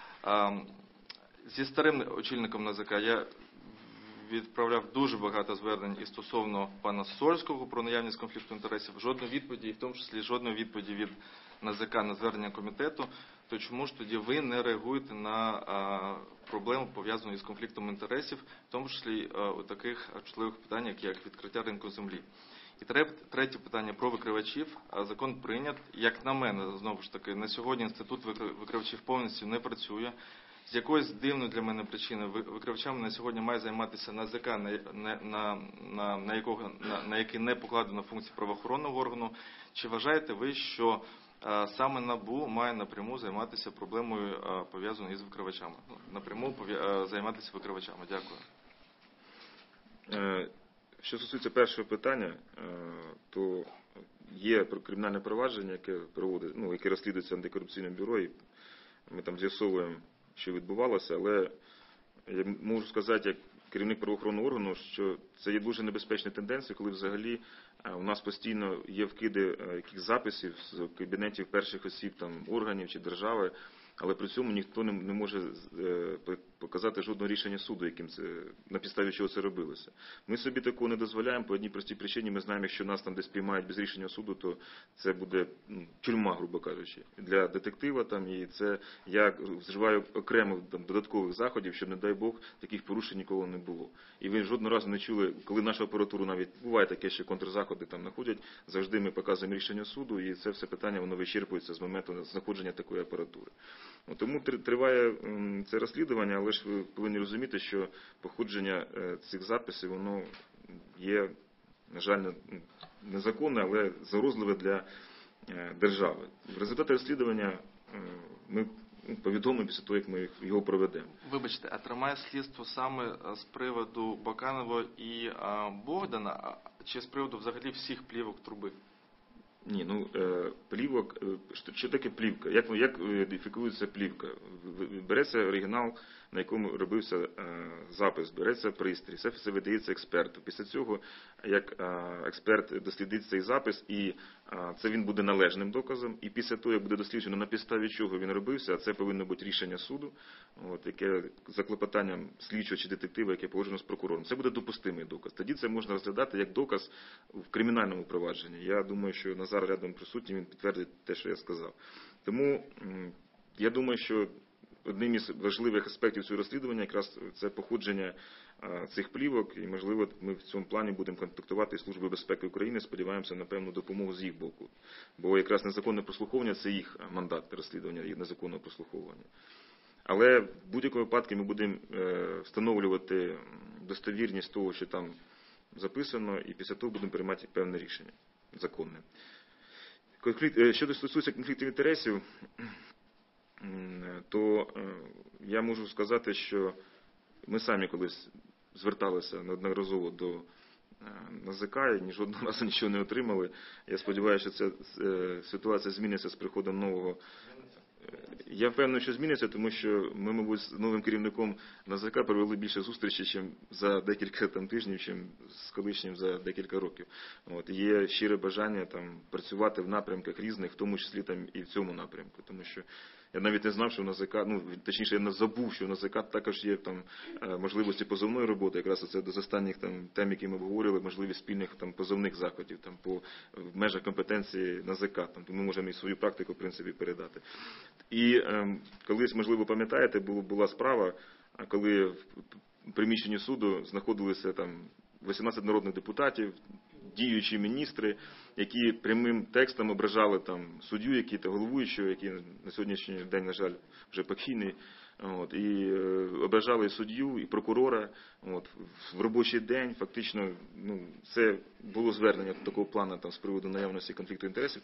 Зі старим очільником НАЗК я відправляв дуже багато звернень і стосовно пана Сольського про наявність конфлікту інтересів. Жодної відповіді, і в тому числі жодної відповіді від НАЗК на звернення комітету. То чому ж тоді ви не реагуєте на проблему, пов'язану із конфліктом інтересів, в тому числі у таких чутливих питаннях, як відкриття ринку землі? І третє питання про викривачів. Закон прийнят. Як на мене, знову ж таки, на сьогодні інститут викривачів повністю не працює. З якоїсь дивної для мене причини викривачами на сьогодні має займатися НАЗК, на який не покладено функції правоохоронного органу. Чи вважаєте ви, що саме НАБУ має напряму займатися проблемою, пов'язаною із викривачами? Напряму займатися викривачами. Дякую. Що стосується першого питання, то є кримінальне провадження, яке розслідується антикорупційним бюро, і ми там з'ясовуємо, що відбувалося, але я можу сказати, як керівник правоохоронного органу, що це є дуже небезпечна тенденція, коли взагалі у нас постійно є вкиди якихось записів з кабінетів перших осіб там, органів чи держави, але при цьому ніхто не може показати жодного рішення суду, яким це, на підставі чого це робилося. Ми собі такого не дозволяємо по одній простій причині. Ми знаємо, якщо нас там десь піймають без рішення суду, то це буде тюрма, грубо кажучи, для детектива. Там, і це я вживаю окремо там, додаткових заходів, щоб, не дай Бог, таких порушень ніколи не було. І ви жодного разу не чули, коли нашу апаратуру навіть, буває таке, що контрзаходи там знаходять, завжди ми показуємо рішення суду, і це все питання, воно вичерпується з моменту знаходження такої апаратури. Тому триває це розслідування, але ж ви повинні розуміти, що походження цих записів, воно є, на жаль, незаконне, але загрозливе для держави. В результаті розслідування ми повідомимо після того, як ми його проведемо. Вибачте, а тримає слідство саме з приводу Баканова і Богдана, чи з приводу взагалі всіх плівок труби? Ні, плівок, що таке плівка? Як ідентифікується плівка? Береться оригінал, на якому робився запис, береться пристрій, це видається експерту. Після цього, як експерт дослідить цей запис, і це він буде належним доказом, і після того, як буде досліджено, на підставі чого він робився, а це повинно бути рішення суду, яке за клопотанням слідчого чи детектива, яке погоджено з прокурором. Це буде допустимий доказ. Тоді це можна розглядати як доказ в кримінальному провадженні. Я думаю, що Назар рядом присутній, він підтвердить те, що я сказав. Тому я думаю, що одним із важливих аспектів цього розслідування якраз це походження цих плівок, і, можливо, ми в цьому плані будемо контактувати з Службою безпеки України, сподіваємося на певну допомогу з їх боку. Бо якраз незаконне прослуховування – це їх мандат розслідування і незаконного прослуховування. Але в будь-якому випадку ми будемо встановлювати достовірність того, що там записано, і після того будемо приймати певне рішення законне. Щодо стосується конфліктів інтересів, то я можу сказати, що ми самі колись зверталися неодноразово до НАЗК і жодного разу нічого не отримали. Я сподіваюся, що ця ситуація зміниться з приходом нового. Я впевнений, що зміниться, тому що ми, мабуть, з новим керівником НАЗК провели більше зустрічей, ніж за декілька тижнів, ніж з колишнім за декілька років. Є щире бажання працювати в напрямках різних, в тому числі і в цьому напрямку. Тому що я навіть не знав, що в НАЗК, точніше, я не забув, що в НАЗК також є можливості позовної роботи. Якраз це з останніх тем, які ми обговорили, можливість спільних позовних заходів в межах компетенції НАЗК. Ми можемо і свою практику, в принципі, передати. І колись, можливо, пам'ятаєте, була справа, коли в приміщенні суду знаходилися 18 народних депутатів, діючі міністри, які прямим текстом ображали суддю, головуючого, який на сьогоднішній день, на жаль, вже покійний, і ображали суддю, і прокурора в робочий день. Фактично, це було звернення такого плану з приводу наявності конфлікту інтересів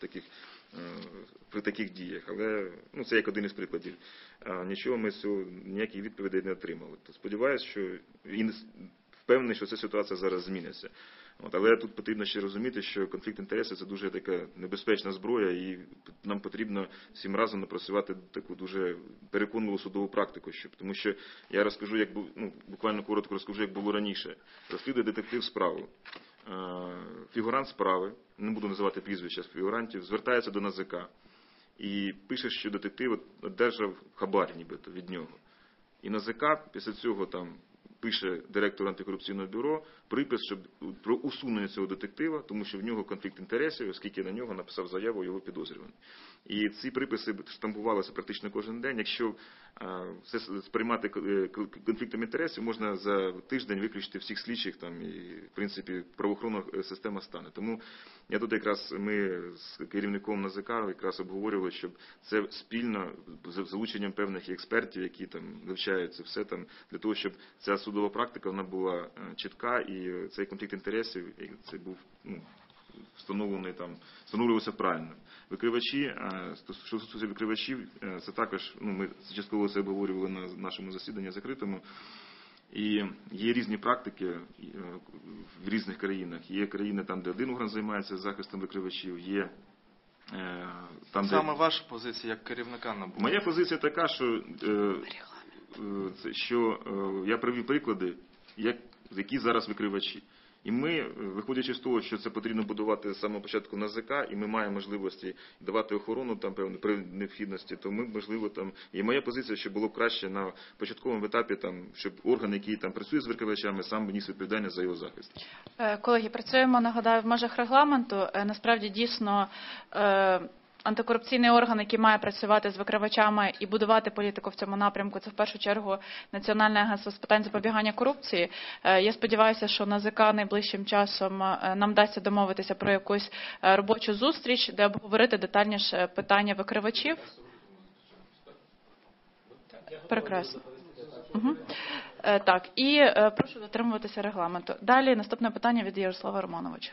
при таких діях. Але це як один із прикладів. Нічого ми з цього, ніяких відповідей не отримали. Сподіваюся, що він впевнений, що ця ситуація зараз зміниться. Але тут потрібно ще розуміти, що конфлікт інтересів – це дуже така небезпечна зброя, і нам потрібно всім разом напрацювати таку дуже переконливу судову практику. Тому що я розкажу, буквально коротко розкажу, як було раніше. Розслідує детектив справу. Фігурант справи, не буду називати прізвища фігурантів, звертається до НАЗК і пише, що детектив одержав хабар нібито від нього. І НАЗК після цього пише директору антикорупційного бюро припис про усунення цього детектива, тому що в нього конфлікт інтересів, оскільки на нього написав заяву його підозрюваний. І ці приписи штампувалися практично кожен день. Якщо це сприймати конфліктом інтересів, можна за тиждень виключити всіх слідчих, і, в принципі, правоохоронна система стане. Тому я тут якраз ми з керівником НАЗК якраз обговорювали, щоб це спільно з залученням певних експертів, які вивчають це все, для того, щоб ця судова практика вона була чітка, і цей конфлікт інтересів це був встановлювався правильно. Викривачі, що стосується викривачів, це також, ми частково це обговорювали на нашому засіданні закритому, і є різні практики в різних країнах. Є країни де один орган займається захистом викривачів, є Саме ваша позиція як керівника НАБУ? Моя позиція така, що я привів приклади які зараз викривачі. І ми, виходячи з того, що це потрібно будувати з самого початку НАЗК, і ми маємо можливості давати охорону там певно при необхідності, то ми, можливо, там, і моя позиція, що було б краще на початковому етапі, там, щоб орган, який там працює з викривачами, сам ніс відповідальність за його захист. Колеги, працюємо, нагадаю, в межах регламенту. Насправді, дійсно, антикорупційний орган, який має працювати з викривачами і будувати політику в цьому напрямку, це в першу чергу Національне агентство з питань запобігання корупції. Я сподіваюся, що НАЗК найближчим часом нам вдасться домовитися про якусь робочу зустріч, де обговорити детальніше питання викривачів. Прекрасно. Угу. Так, і прошу дотримуватися регламенту. Далі наступне питання від Ярослава Романовича.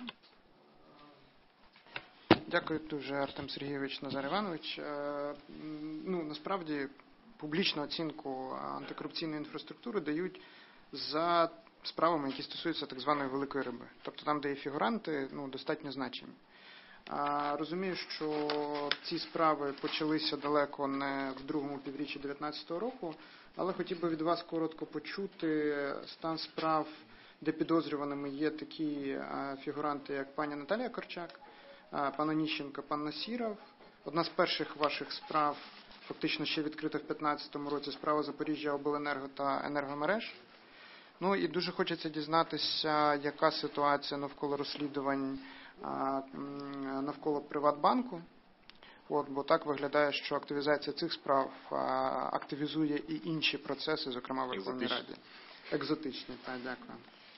Дякую дуже, Артем Сергійович, Назар Іванович. Насправді, публічну оцінку антикорупційної інфраструктури дають за справами, які стосуються так званої великої риби. Тобто там, де є фігуранти, достатньо значимі. Розумію, що ці справи почалися далеко не в другому півріччі 2019 року, але хотів би від вас коротко почути стан справ, де підозрюваними є такі фігуранти, як пані Наталія Корчак, пан Оніщенко, пан Насіров. Одна з перших ваших справ, фактично ще відкрита в 2015 році, справа Запоріжжя обленерго та енергомереж. І дуже хочеться дізнатися, яка ситуація навколо розслідувань навколо Приватбанку. Бо так виглядає, що активізація цих справ активізує і інші процеси, зокрема в Верховній Раді. Екзотичні, так, дякую.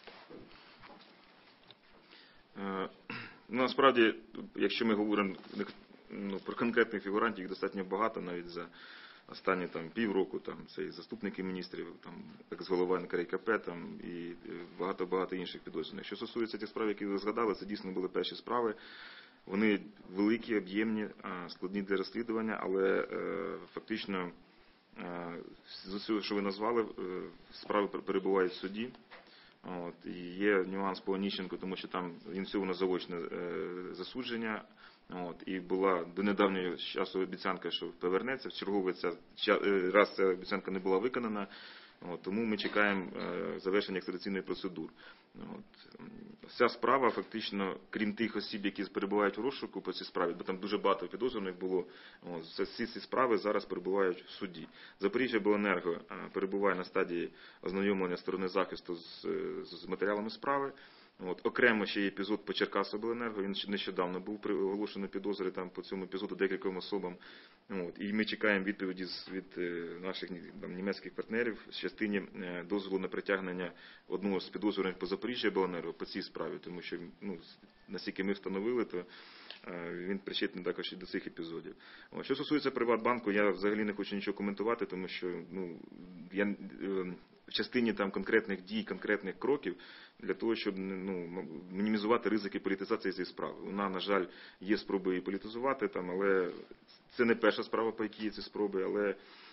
Насправді, якщо ми говоримо про конкретних фігурантів, їх достатньо багато, навіть за останні півроку, це і заступники міністрів, екс-голова НКРЕКП, і багато інших підозрюваних. Що стосується тих справ, які ви згадали, це дійсно були перші справи. Вони великі, об'ємні, складні для розслідування, але фактично, з усього, що ви назвали, справи перебувають в суді. І є нюанс по Оніщенку, тому що там ініційовано заочне засудження. І була до недавнього часу обіцянка, що повернеться. В черговий раз ця обіцянка не була виконана. Тому ми чекаємо завершення екстрадиційної процедури. Ця справа фактично, крім тих осіб, які перебувають у розшуку по цій справі, бо там дуже багато підозрюваних було, всі ці справи зараз перебувають в суді. Запоріжжя обленерго перебуває на стадії ознайомлення сторони захисту з матеріалами справи. Окремо ще є епізод по Черкасобленерго, він нещодавно був оголошений підозри по цьому епізоду декільком особам. І ми чекаємо відповіді від наших німецьких партнерів в частині дозволу на притягнення одного з підозрюваних по Запоріжжя обленерго по цій справі, тому що, наскільки ми встановили, то він причетний також і до цих епізодів. Що стосується Приватбанку, я взагалі не хочу нічого коментувати, тому що я в частині конкретних дій, конкретних кроків, для того, щоб мінімізувати ризики політизації цієї справи. Вона, на жаль, є спроби її політизувати, але це не перша справа, по якій є ці спроби, але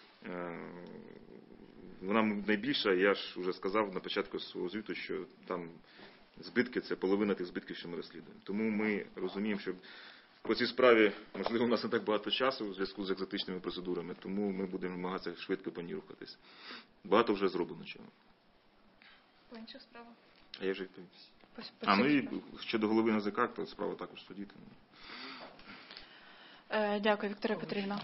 вона найбільша. Я ж вже сказав на початку свого звіту, що там збитки – це половина тих збитків, що ми розслідуємо. Тому ми розуміємо, що по цій справі, можливо, у нас не так багато часу у зв'язку з екзотичними процедурами, тому ми будемо намагатися швидко по ній рухатись. Багато вже зроблено чого. По інших справах? А я вже відповім. І щодо голови НАЗК, то справа також в суді. Дякую, Вікторія Петрівна.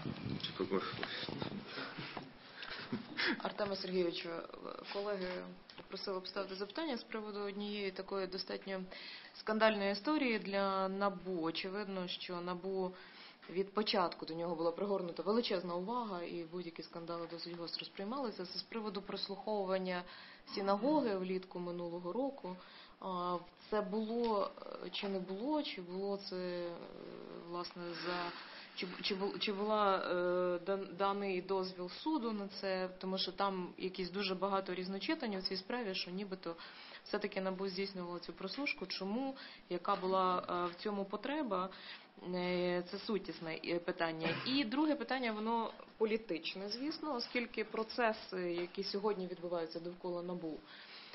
Артема Сергійовичу, колеги попросили поставити запитання з приводу однієї такої достатньо скандальної історії для НАБУ. Очевидно, що НАБУ від початку до нього була пригорнута величезна увага, і будь-які скандали досить гостро сприймалися. Це з приводу прослуховування синагоги влітку минулого року. Це було чи не було, чи було це, власне, чи була даний дозвіл суду на це, тому що там якісь дуже багато різночитань у цій справі, що нібито все-таки НАБУ здійснювало цю прослушку. Чому? Яка була в цьому потреба? Це сутісне питання. І друге питання, воно політичне, звісно, оскільки процеси, які сьогодні відбуваються довкола НАБУ,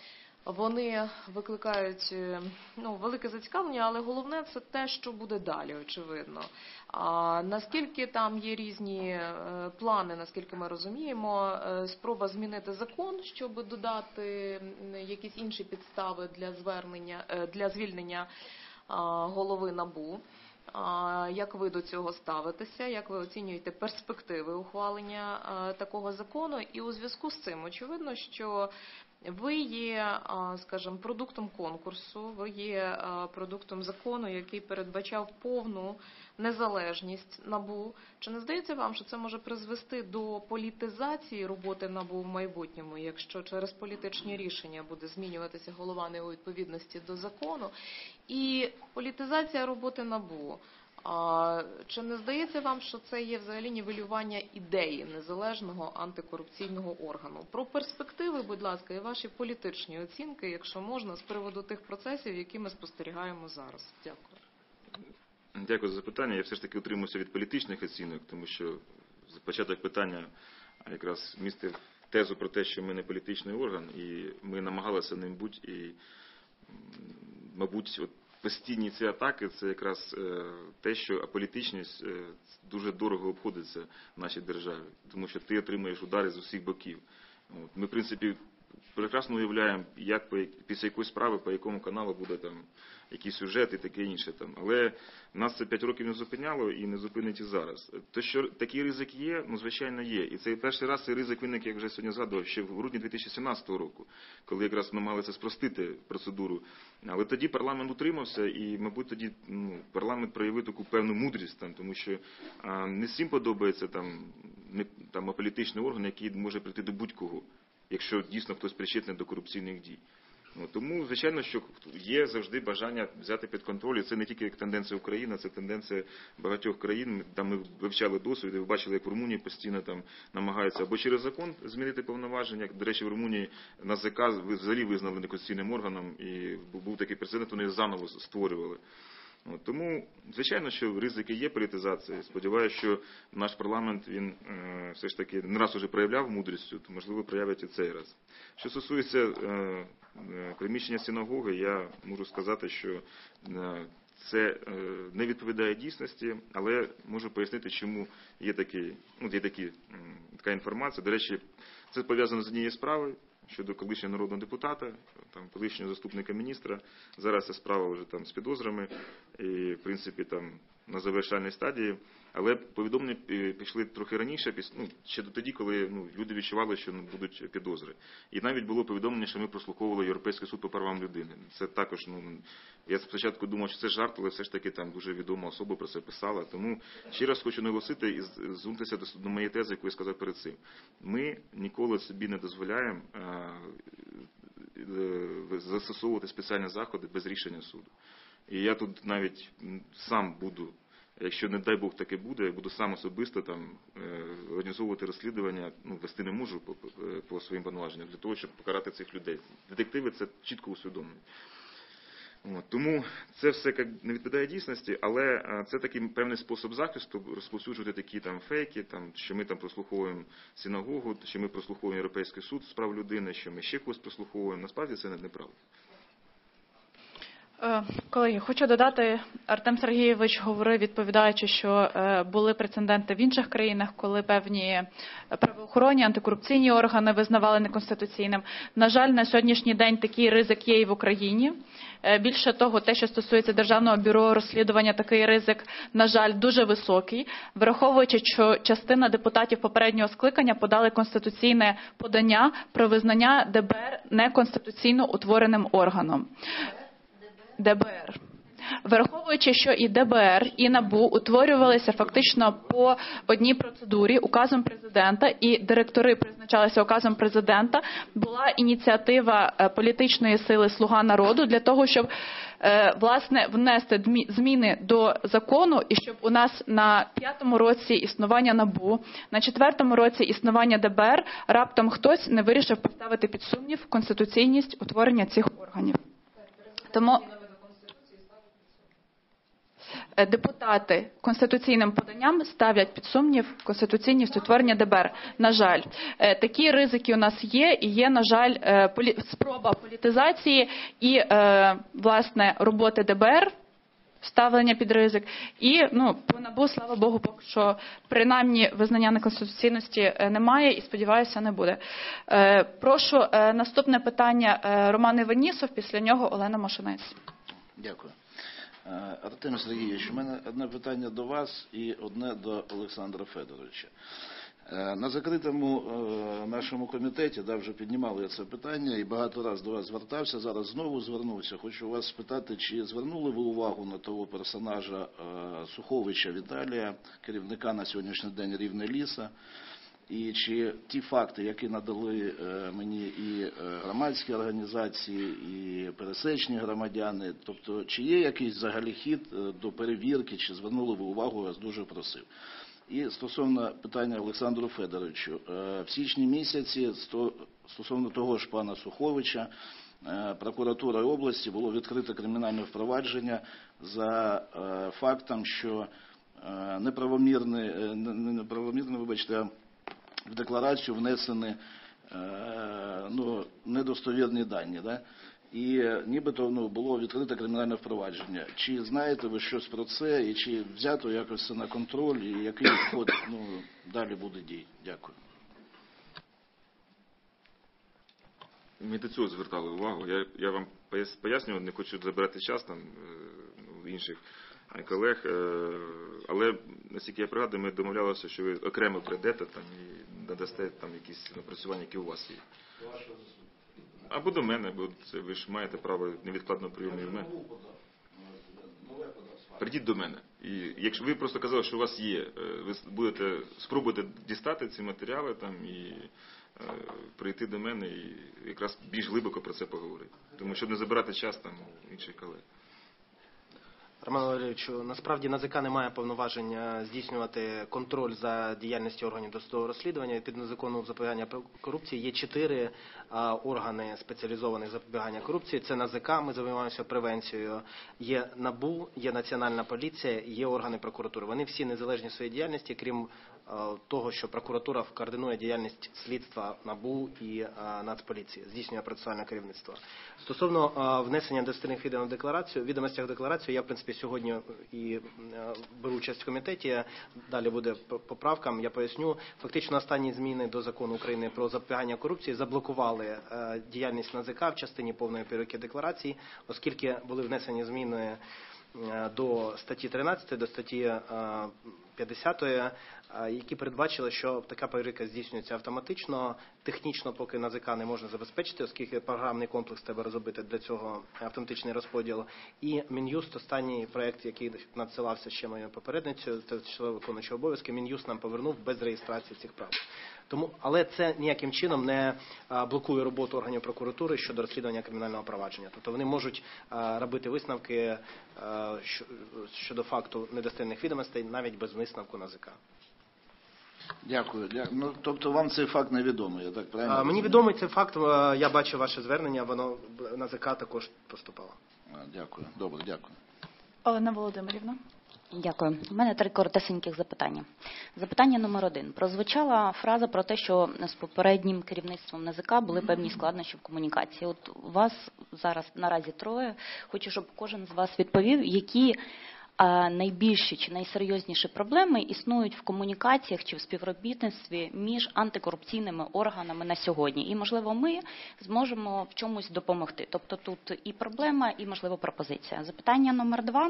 вони викликають велике зацікавлення, але головне це те, що буде далі, очевидно. Наскільки там є різні плани, наскільки ми розуміємо, спроба змінити закон, щоб додати якісь інші підстави для звільнення голови НАБУ. Як ви до цього ставитеся? Як ви оцінюєте перспективи ухвалення такого закону? І у зв'язку з цим, очевидно, що ви є, скажімо, продуктом конкурсу, ви є продуктом закону, який передбачав повну незалежність НАБУ. Чи не здається вам, що це може призвести до політизації роботи НАБУ в майбутньому, якщо через політичні рішення буде змінюватися голова не у відповідності до закону? І політизація роботи НАБУ. Чи не здається вам, що це є взагалі нівелювання ідеї незалежного антикорупційного органу? Про перспективи, будь ласка, і ваші політичні оцінки, якщо можна, з приводу тих процесів, які ми спостерігаємо зараз. Дякую. Дякую за запитання. Я все ж таки утримуюся від політичних оцінок, тому що початок питання якраз містив тезу про те, що ми не політичний орган, і ми намагалися ним бути, і, мабуть, постійні ці атаки – це якраз те, що аполітичність дуже дорого обходиться в нашій державі, тому що ти отримуєш удари з усіх боків. Ми, в принципі, прекрасно уявляємо, як після якоїсь справи, по якому каналу буде там якийсь сюжет і таке інше. Але нас це 5 років не зупиняло і не зупинить і зараз. То, що такий ризик є, звичайно є. І це перший раз цей ризик виник, як вже сьогодні згадував, ще в грудні 2017 року, коли якраз намагалися спростити процедуру. Але тоді парламент утримався і, мабуть, тоді парламент проявив таку певну мудрість, тому що не всім подобається аполітичний орган, який може прийти до будь-кого, якщо дійсно хтось причетний до корупційних дій. Тому, звичайно, що є завжди бажання взяти під контроль. І це не тільки тенденція України, це тенденція багатьох країн. Там ми вивчали досвід, і ви бачили, як в Румунії постійно намагаються або через закон змінити повноваження. До речі, в Румунії НАЗК взагалі визнали неконституційним органом, і був такий прецедент, вони заново створювали. Тому, звичайно, що ризики є політизації. Сподіваюся, що наш парламент, він все ж таки не раз уже проявляв мудрістю, то, можливо, проявить і цей раз. Що стосується приміщення синагоги, я можу сказати, що це не відповідає дійсності, але можу пояснити, чому є така інформація. До речі, це пов'язано з однією справою щодо колишнього народного депутата, колишнього заступника міністра. Зараз ця справа вже з підозрами і, в принципі, на завершальній стадії. Але повідомлення пішли трохи раніше, ще тоді, коли люди відчували, що будуть підозри. І навіть було повідомлення, що ми прослуховували Європейський суд по правам людини. Це також, я спочатку думав, що це жарт, але все ж таки дуже відома особа про це писала. Тому ще раз хочу наголосити і звернутися до моєї тези, яку я сказав перед цим. Ми ніколи собі не дозволяємо застосовувати спеціальні заходи без рішення суду. І я тут навіть сам буду, якщо, не дай Бог, таке буде, я буду сам особисто організовувати розслідування, вести не можу по своїм повноваженням, для того, щоб покарати цих людей. Детективи це чітко усвідомлюють. Тому це все не відповідає дійсності, але це такий певний спосіб захисту, розповсюджувати такі фейки, що ми прослуховуємо синагогу, що ми прослуховуємо Європейський суд з прав людини, що ми ще когось прослуховуємо. Насправді це неправда. Колеги, хочу додати, Артем Сергійович говорив, відповідаючи, що були прецеденти в інших країнах, коли певні правоохоронні, антикорупційні органи визнавали неконституційним. На жаль, на сьогоднішній день такий ризик є і в Україні. Більше того, те, що стосується Державного бюро розслідування, такий ризик, на жаль, дуже високий, враховуючи, що частина депутатів попереднього скликання подали конституційне подання про визнання ДБР неконституційно утвореним органом. ДБР. Враховуючи, що і ДБР, і НАБУ утворювалися фактично по одній процедурі указом президента, і директори призначалися указом президента, була ініціатива політичної сили «Слуга народу» для того, щоб власне внести зміни до закону, і щоб у нас на 5-му році існування НАБУ, на 4-му році існування ДБР раптом хтось не вирішив поставити під сумнів конституційність утворення цих органів. Тому депутати конституційним поданням ставлять під сумнів конституційність утворення ДБР. На жаль, такі ризики у нас є, і є, на жаль, спроба політизації і, власне, роботи ДБР, ставлення під ризик. І по НАБУ, слава Богу, поки що принаймні визнання неконституційності немає і, сподіваюся, не буде. Прошу наступне питання Роман Іванісов, після нього Олена Мошенець. Дякую. Артем Сергійович, у мене одне питання до вас і одне до Олександра Федоровича. На закритому нашому комітеті вже піднімали це питання і багато разів до вас звертався, зараз знову звернувся. Хочу вас спитати, чи звернули ви увагу на того персонажа Суховича Віталія, керівника на сьогоднішній день Рівнеліса, і чи ті факти, які надали мені і громадські організації, і пересечні громадяни, тобто чи є якийсь взагалі хід до перевірки, чи звернули ви увагу, я вас дуже просив. І стосовно питання Олександру Федоровичу, в січні місяці стосовно того ж пана Суховича, прокуратура області було відкрите кримінальне впровадження за фактом, що неправомірно, вибачте, в декларацію внесені недостовірні дані. Да? І нібито було відкрите кримінальне впровадження. Чи знаєте ви щось про це, і чи взято якось це на контроль, і який ход далі буде дій? Дякую. Ми до цього звертали увагу. Я вам пояснював, не хочу забирати час там інших колег, але, наскільки я пригадую, ми домовлялися, що ви окремо прийдете там і надасте там якісь напрацювання, які у вас є. Або до мене, бо це ви ж маєте право невідкладного прийому і в мене. Прийдіть до мене. І якщо ви просто казали, що у вас є, ви спробуєте дістати ці матеріали там і прийти до мене і якраз більш глибоко про це поговорити. Тому щоб не забирати час там інших колег. Роман Валерійовичу, насправді НАЗК не має повноваження здійснювати контроль за діяльністю органів досудового розслідування. Відповідно закону запобігання корупції є 4 органи спеціалізованих запобігання корупції. Це НАЗК, ми займаємося превенцією, є НАБУ, є Національна поліція, є органи прокуратури. Вони всі незалежні в своїй діяльності, крім того, що прокуратура координує діяльність слідства НАБУ і Нацполіції, здійснює процесуальне керівництво. Стосовно внесення достовірних відомостях в декларацію, я, в принципі, сьогодні і беру участь в комітеті, далі буде по поправкам, я поясню. Фактично, останні зміни до закону України про запобігання корупції заблокували діяльність НАЗК в частині повної перевірки декларацій, оскільки були внесені зміни до статті 13, до статті 50, які передбачили, що така перевірка здійснюється автоматично, технічно поки НАЗК не можна забезпечити, оскільки програмний комплекс треба розробити для цього автоматичний розподіл. І Мін'юст, останній проєкт, який надсилався ще моєю попередницею, член виконуючого обов'язки, Мін'юст нам повернув без реєстрації цих прав. Але це ніяким чином не блокує роботу органів прокуратури щодо розслідування кримінального провадження. Тобто вони можуть робити висновки щодо факту недостовірних відомостей навіть без висновку НАЗК. Дякую. Тобто вам цей факт невідомий, я так правильно розумію? Мені відомий цей факт, я бачив ваше звернення, воно НАЗК також поступало. Дякую. Добре, дякую. Олена Володимирівна. Дякую. У мене 3 коротесеньких запитання. Запитання номер 1. Прозвучала фраза про те, що з попереднім керівництвом НАЗК були певні складнощі в комунікації. От у вас зараз наразі 3. Хочу, щоб кожен з вас відповів, які найбільші чи найсерйозніші проблеми існують в комунікаціях чи в співробітництві між антикорупційними органами на сьогодні. І, можливо, ми зможемо в чомусь допомогти. Тобто тут і проблема, і, можливо, пропозиція. Запитання номер 2.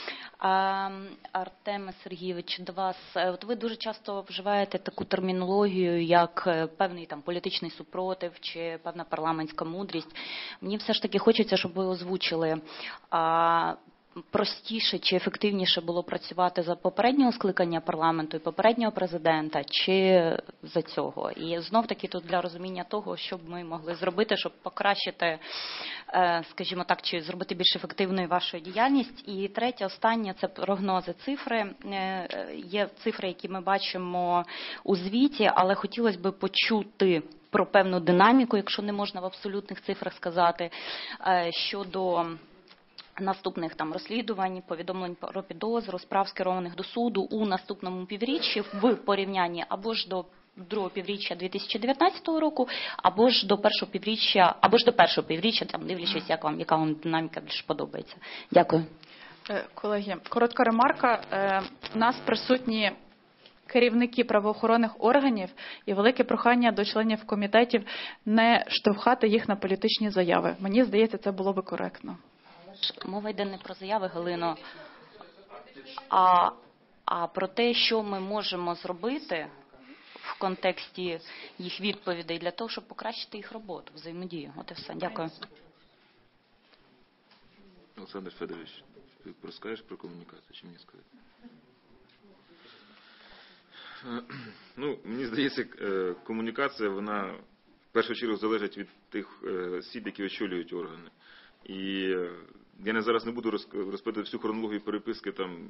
Артеме Сергійович, до вас. От ви дуже часто вживаєте таку термінологію, як певний там політичний супротив чи певна парламентська мудрість. Мені все ж таки хочеться, щоб ви озвучили, простіше чи ефективніше було працювати за попереднього скликання парламенту і попереднього президента, чи за цього? І знов-таки тут для розуміння того, що б ми могли зробити, щоб покращити, скажімо так, чи зробити більш ефективною вашу діяльність. І 3, останнє, це прогнози цифри. Є цифри, які ми бачимо у звіті, але хотілося б почути про певну динаміку, якщо не можна в абсолютних цифрах сказати, щодо наступних там розслідувань, повідомлень про підозру, справ скерованих до суду у наступному півріччі в порівнянні або ж до другого півріччя 2019 року, або ж до першого півріччя, там, дивлячись, яка вам динаміка більше подобається. Дякую. Колеги, коротка ремарка. У нас присутні керівники правоохоронних органів і велике прохання до членів комітетів не штовхати їх на політичні заяви. Мені здається, це було би коректно. Мова йде не про заяви, Галино, а про те, що ми можемо зробити в контексті їх відповідей для того, щоб покращити їх роботу, взаємодію. От і все. Дякую. Олександр Федорович, ти розкажеш про комунікацію, чи мені сказати? Ну, мені здається, комунікація, вона в першу чергу залежить від тих осіб, які очолюють органи. І я зараз не буду розповідати всю хронологію переписки там,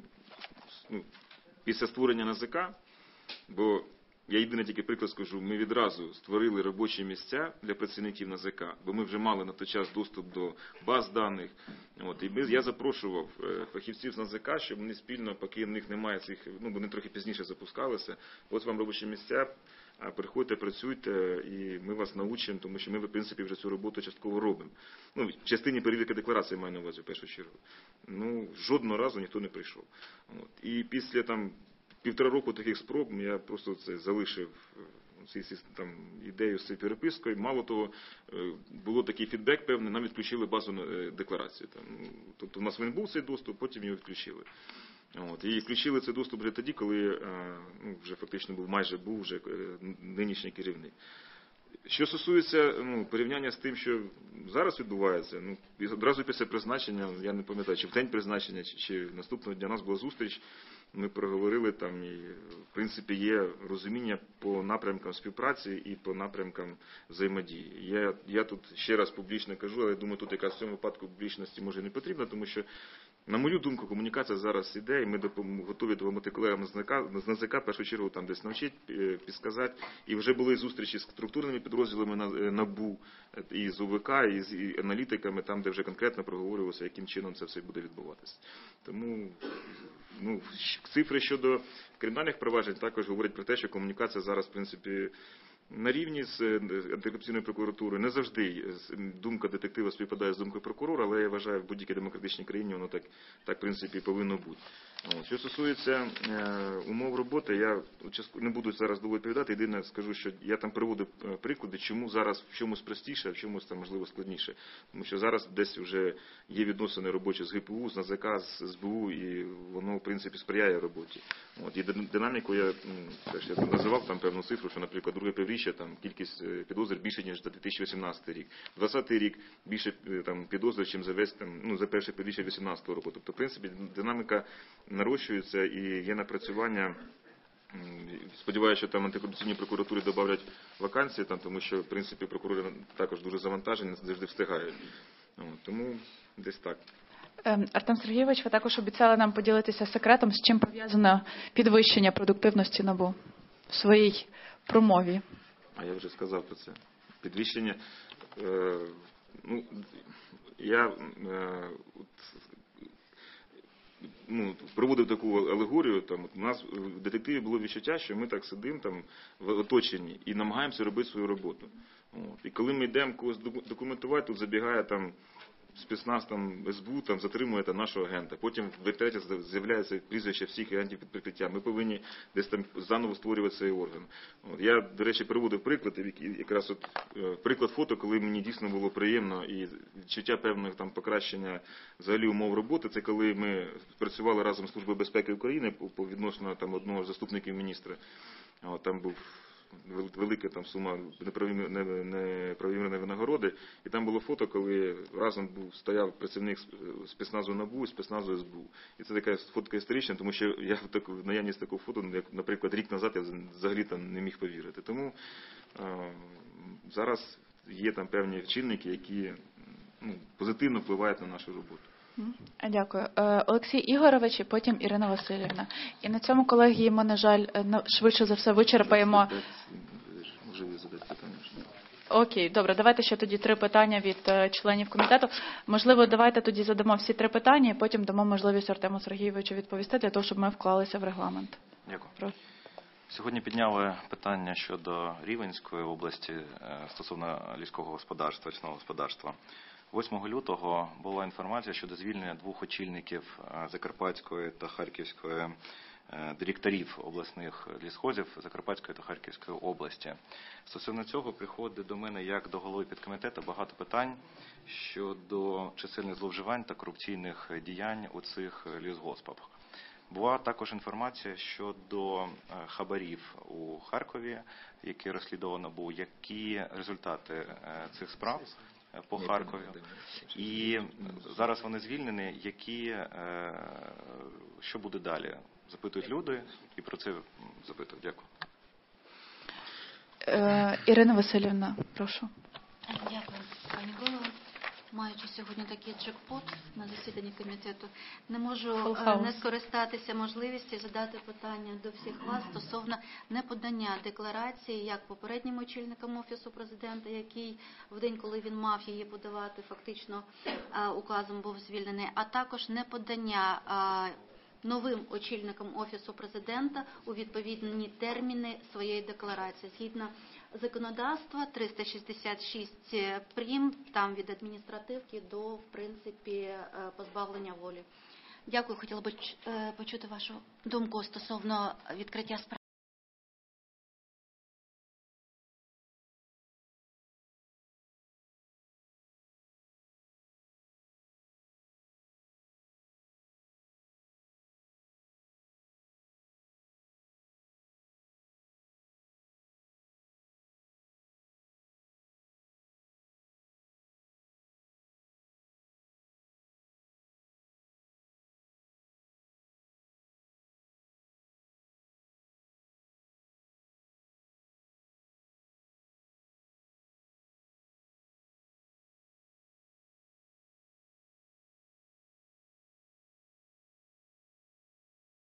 після створення НАЗК, бо я єдине тільки приклад скажу, ми відразу створили робочі місця для працівників НАЗК, бо ми вже мали на той час доступ до баз даних. І я запрошував фахівців з НАЗК, щоб вони спільно, поки в них немає цих, вони трохи пізніше запускалися, ось вам робочі місця, приходьте, працюйте, і ми вас научимо, тому що ми, в принципі, вже цю роботу частково робимо. В частині перевірки декларації маю на увазі в першу чергу. Жодного разу ніхто не прийшов. І після там 1,5 року таких спроб я просто це залишив там, ідею з цією перепискою. Мало того, було такий фідбек певний, нам відключили базу декларації. Тобто у нас він був цей доступ, потім його відключили. І включили цей доступ вже тоді, коли вже фактично був вже нинішній керівник. Що стосується порівняння з тим, що зараз відбувається, одразу після призначення, я не пам'ятаю, чи в день призначення, чи наступного дня у нас була зустріч, ми проговорили там, і в принципі є розуміння по напрямкам співпраці і по напрямкам взаємодії. Я тут ще раз публічно кажу, але я думаю, тут якраз в цьому випадку публічності може не потрібно, тому що, на мою думку, комунікація зараз іде, і ми готові допомогти колегам з НАЗК, в першу чергу там десь навчити, підсказати. І вже були зустрічі з структурними підрозділами НАБУ, і з ОВК, і з аналітиками, там, де вже конкретно проговорювалося, яким чином це все буде відбуватися. Тому цифри щодо кримінальних проваджень також говорять про те, що комунікація зараз, в принципі, на рівні з антикорупційною прокуратурою. Не завжди думка детектива співпадає з думкою прокурора, але я вважаю, в будь-якій демократичній країні воно так в принципі, повинно бути. Що стосується умов роботи, я не буду зараз довго відповідати, єдине скажу, що я там приводив приклади, чому зараз в чомусь простіше, а в чомусь там, можливо, складніше. Тому що зараз десь вже є відносини робочі з ГПУ, з НАЗК, з СБУ, і воно, в принципі, сприяє роботі. І динаміку я називав там певну цифру, що, наприклад, друге півріччя, там кількість підозр більше, ніж за 2018 рік. 2020 рік більше там підозр, чим за весь там, за перше півріччя 2018 року. Тобто, в принципі, динаміка нарощується і є напрацювання. Сподіваюся, що там антикорупційній прокуратурі додавлять вакансії, там, тому що, в принципі, прокурори також дуже завантажені, завжди встигають. Тому десь так. Артем Сергійович, ви також обіцяли нам поділитися секретом, з чим пов'язано підвищення продуктивності НАБУ в своїй промові. А я вже сказав про це. Підвищення, я проводив таку алегорію, там, у нас в детективі було відчуття, що ми так сидимо там в оточенні і намагаємося робити свою роботу. І коли ми йдемо когось документувати, тут забігає там спецназ, там, СБУ, там, затримує там, нашого агента. Потім в вертольоті з'являється прізвище всіх агентів під прикриттям. Ми повинні десь там заново створювати цей орган. Я, до речі, приводив приклад, якраз приклад фото, коли мені дійсно було приємно і відчуття певного там покращення взагалі умов роботи. Це коли ми працювали разом з Службою безпеки України по відносно там одного з заступників міністра. Там був велика там сума неправомірної винагороди, і там було фото, коли разом стояв працівник спецназу НАБУ і спецназу СБУ. І це така фотка історична, тому що я в наявність такого фото, наприклад, рік назад я взагалі там не міг повірити. Тому зараз є там певні чинники, які позитивно впливають на нашу роботу. Дякую. Олексій Ігорович і потім Ірина Васильівна. І на цьому, колеги, ми, на жаль, швидше за все вичерпаємо. Можливо, задати питання. Окей, добре, давайте ще тоді 3 питання від членів комітету. Можливо, давайте тоді задамо всі 3 питання і потім дамо можливість Артему Сергійовичу відповісти, для того, щоб ми вклалися в регламент. Дякую. Прошу. Сьогодні підняли питання щодо Рівненської області стосовно ліського господарства, лісного господарства. 8 лютого була інформація щодо звільнення 2 очільників Закарпатської та Харківської директорів обласних лісхозів Закарпатської та Харківської області. Стосовно цього приходить до мене, як до голови підкомітету, багато питань щодо чисельних зловживань та корупційних діянь у цих лісгоспах. Була також інформація щодо хабарів у Харкові, які розслідувано було, які результати цих справ по Харкові. І зараз вони звільнені, що буде далі? Запитують люди і про це запитують. Дякую. Ірина Васильівна, прошу. Дякую, пані голово. Маючи сьогодні такий джекпот на засіданні комітету, не можу не скористатися можливістю задати питання до всіх вас стосовно неподання декларації як попереднім очільникам Офісу Президента, який в день, коли він мав її подавати, фактично указом був звільнений, а також неподання новим очільникам Офісу Президента у відповідні терміни своєї декларації. Згідно законодавства 366 прим, там від адміністративки до, в принципі, позбавлення волі. Дякую, хотіла би почути вашу думку стосовно відкриття справи.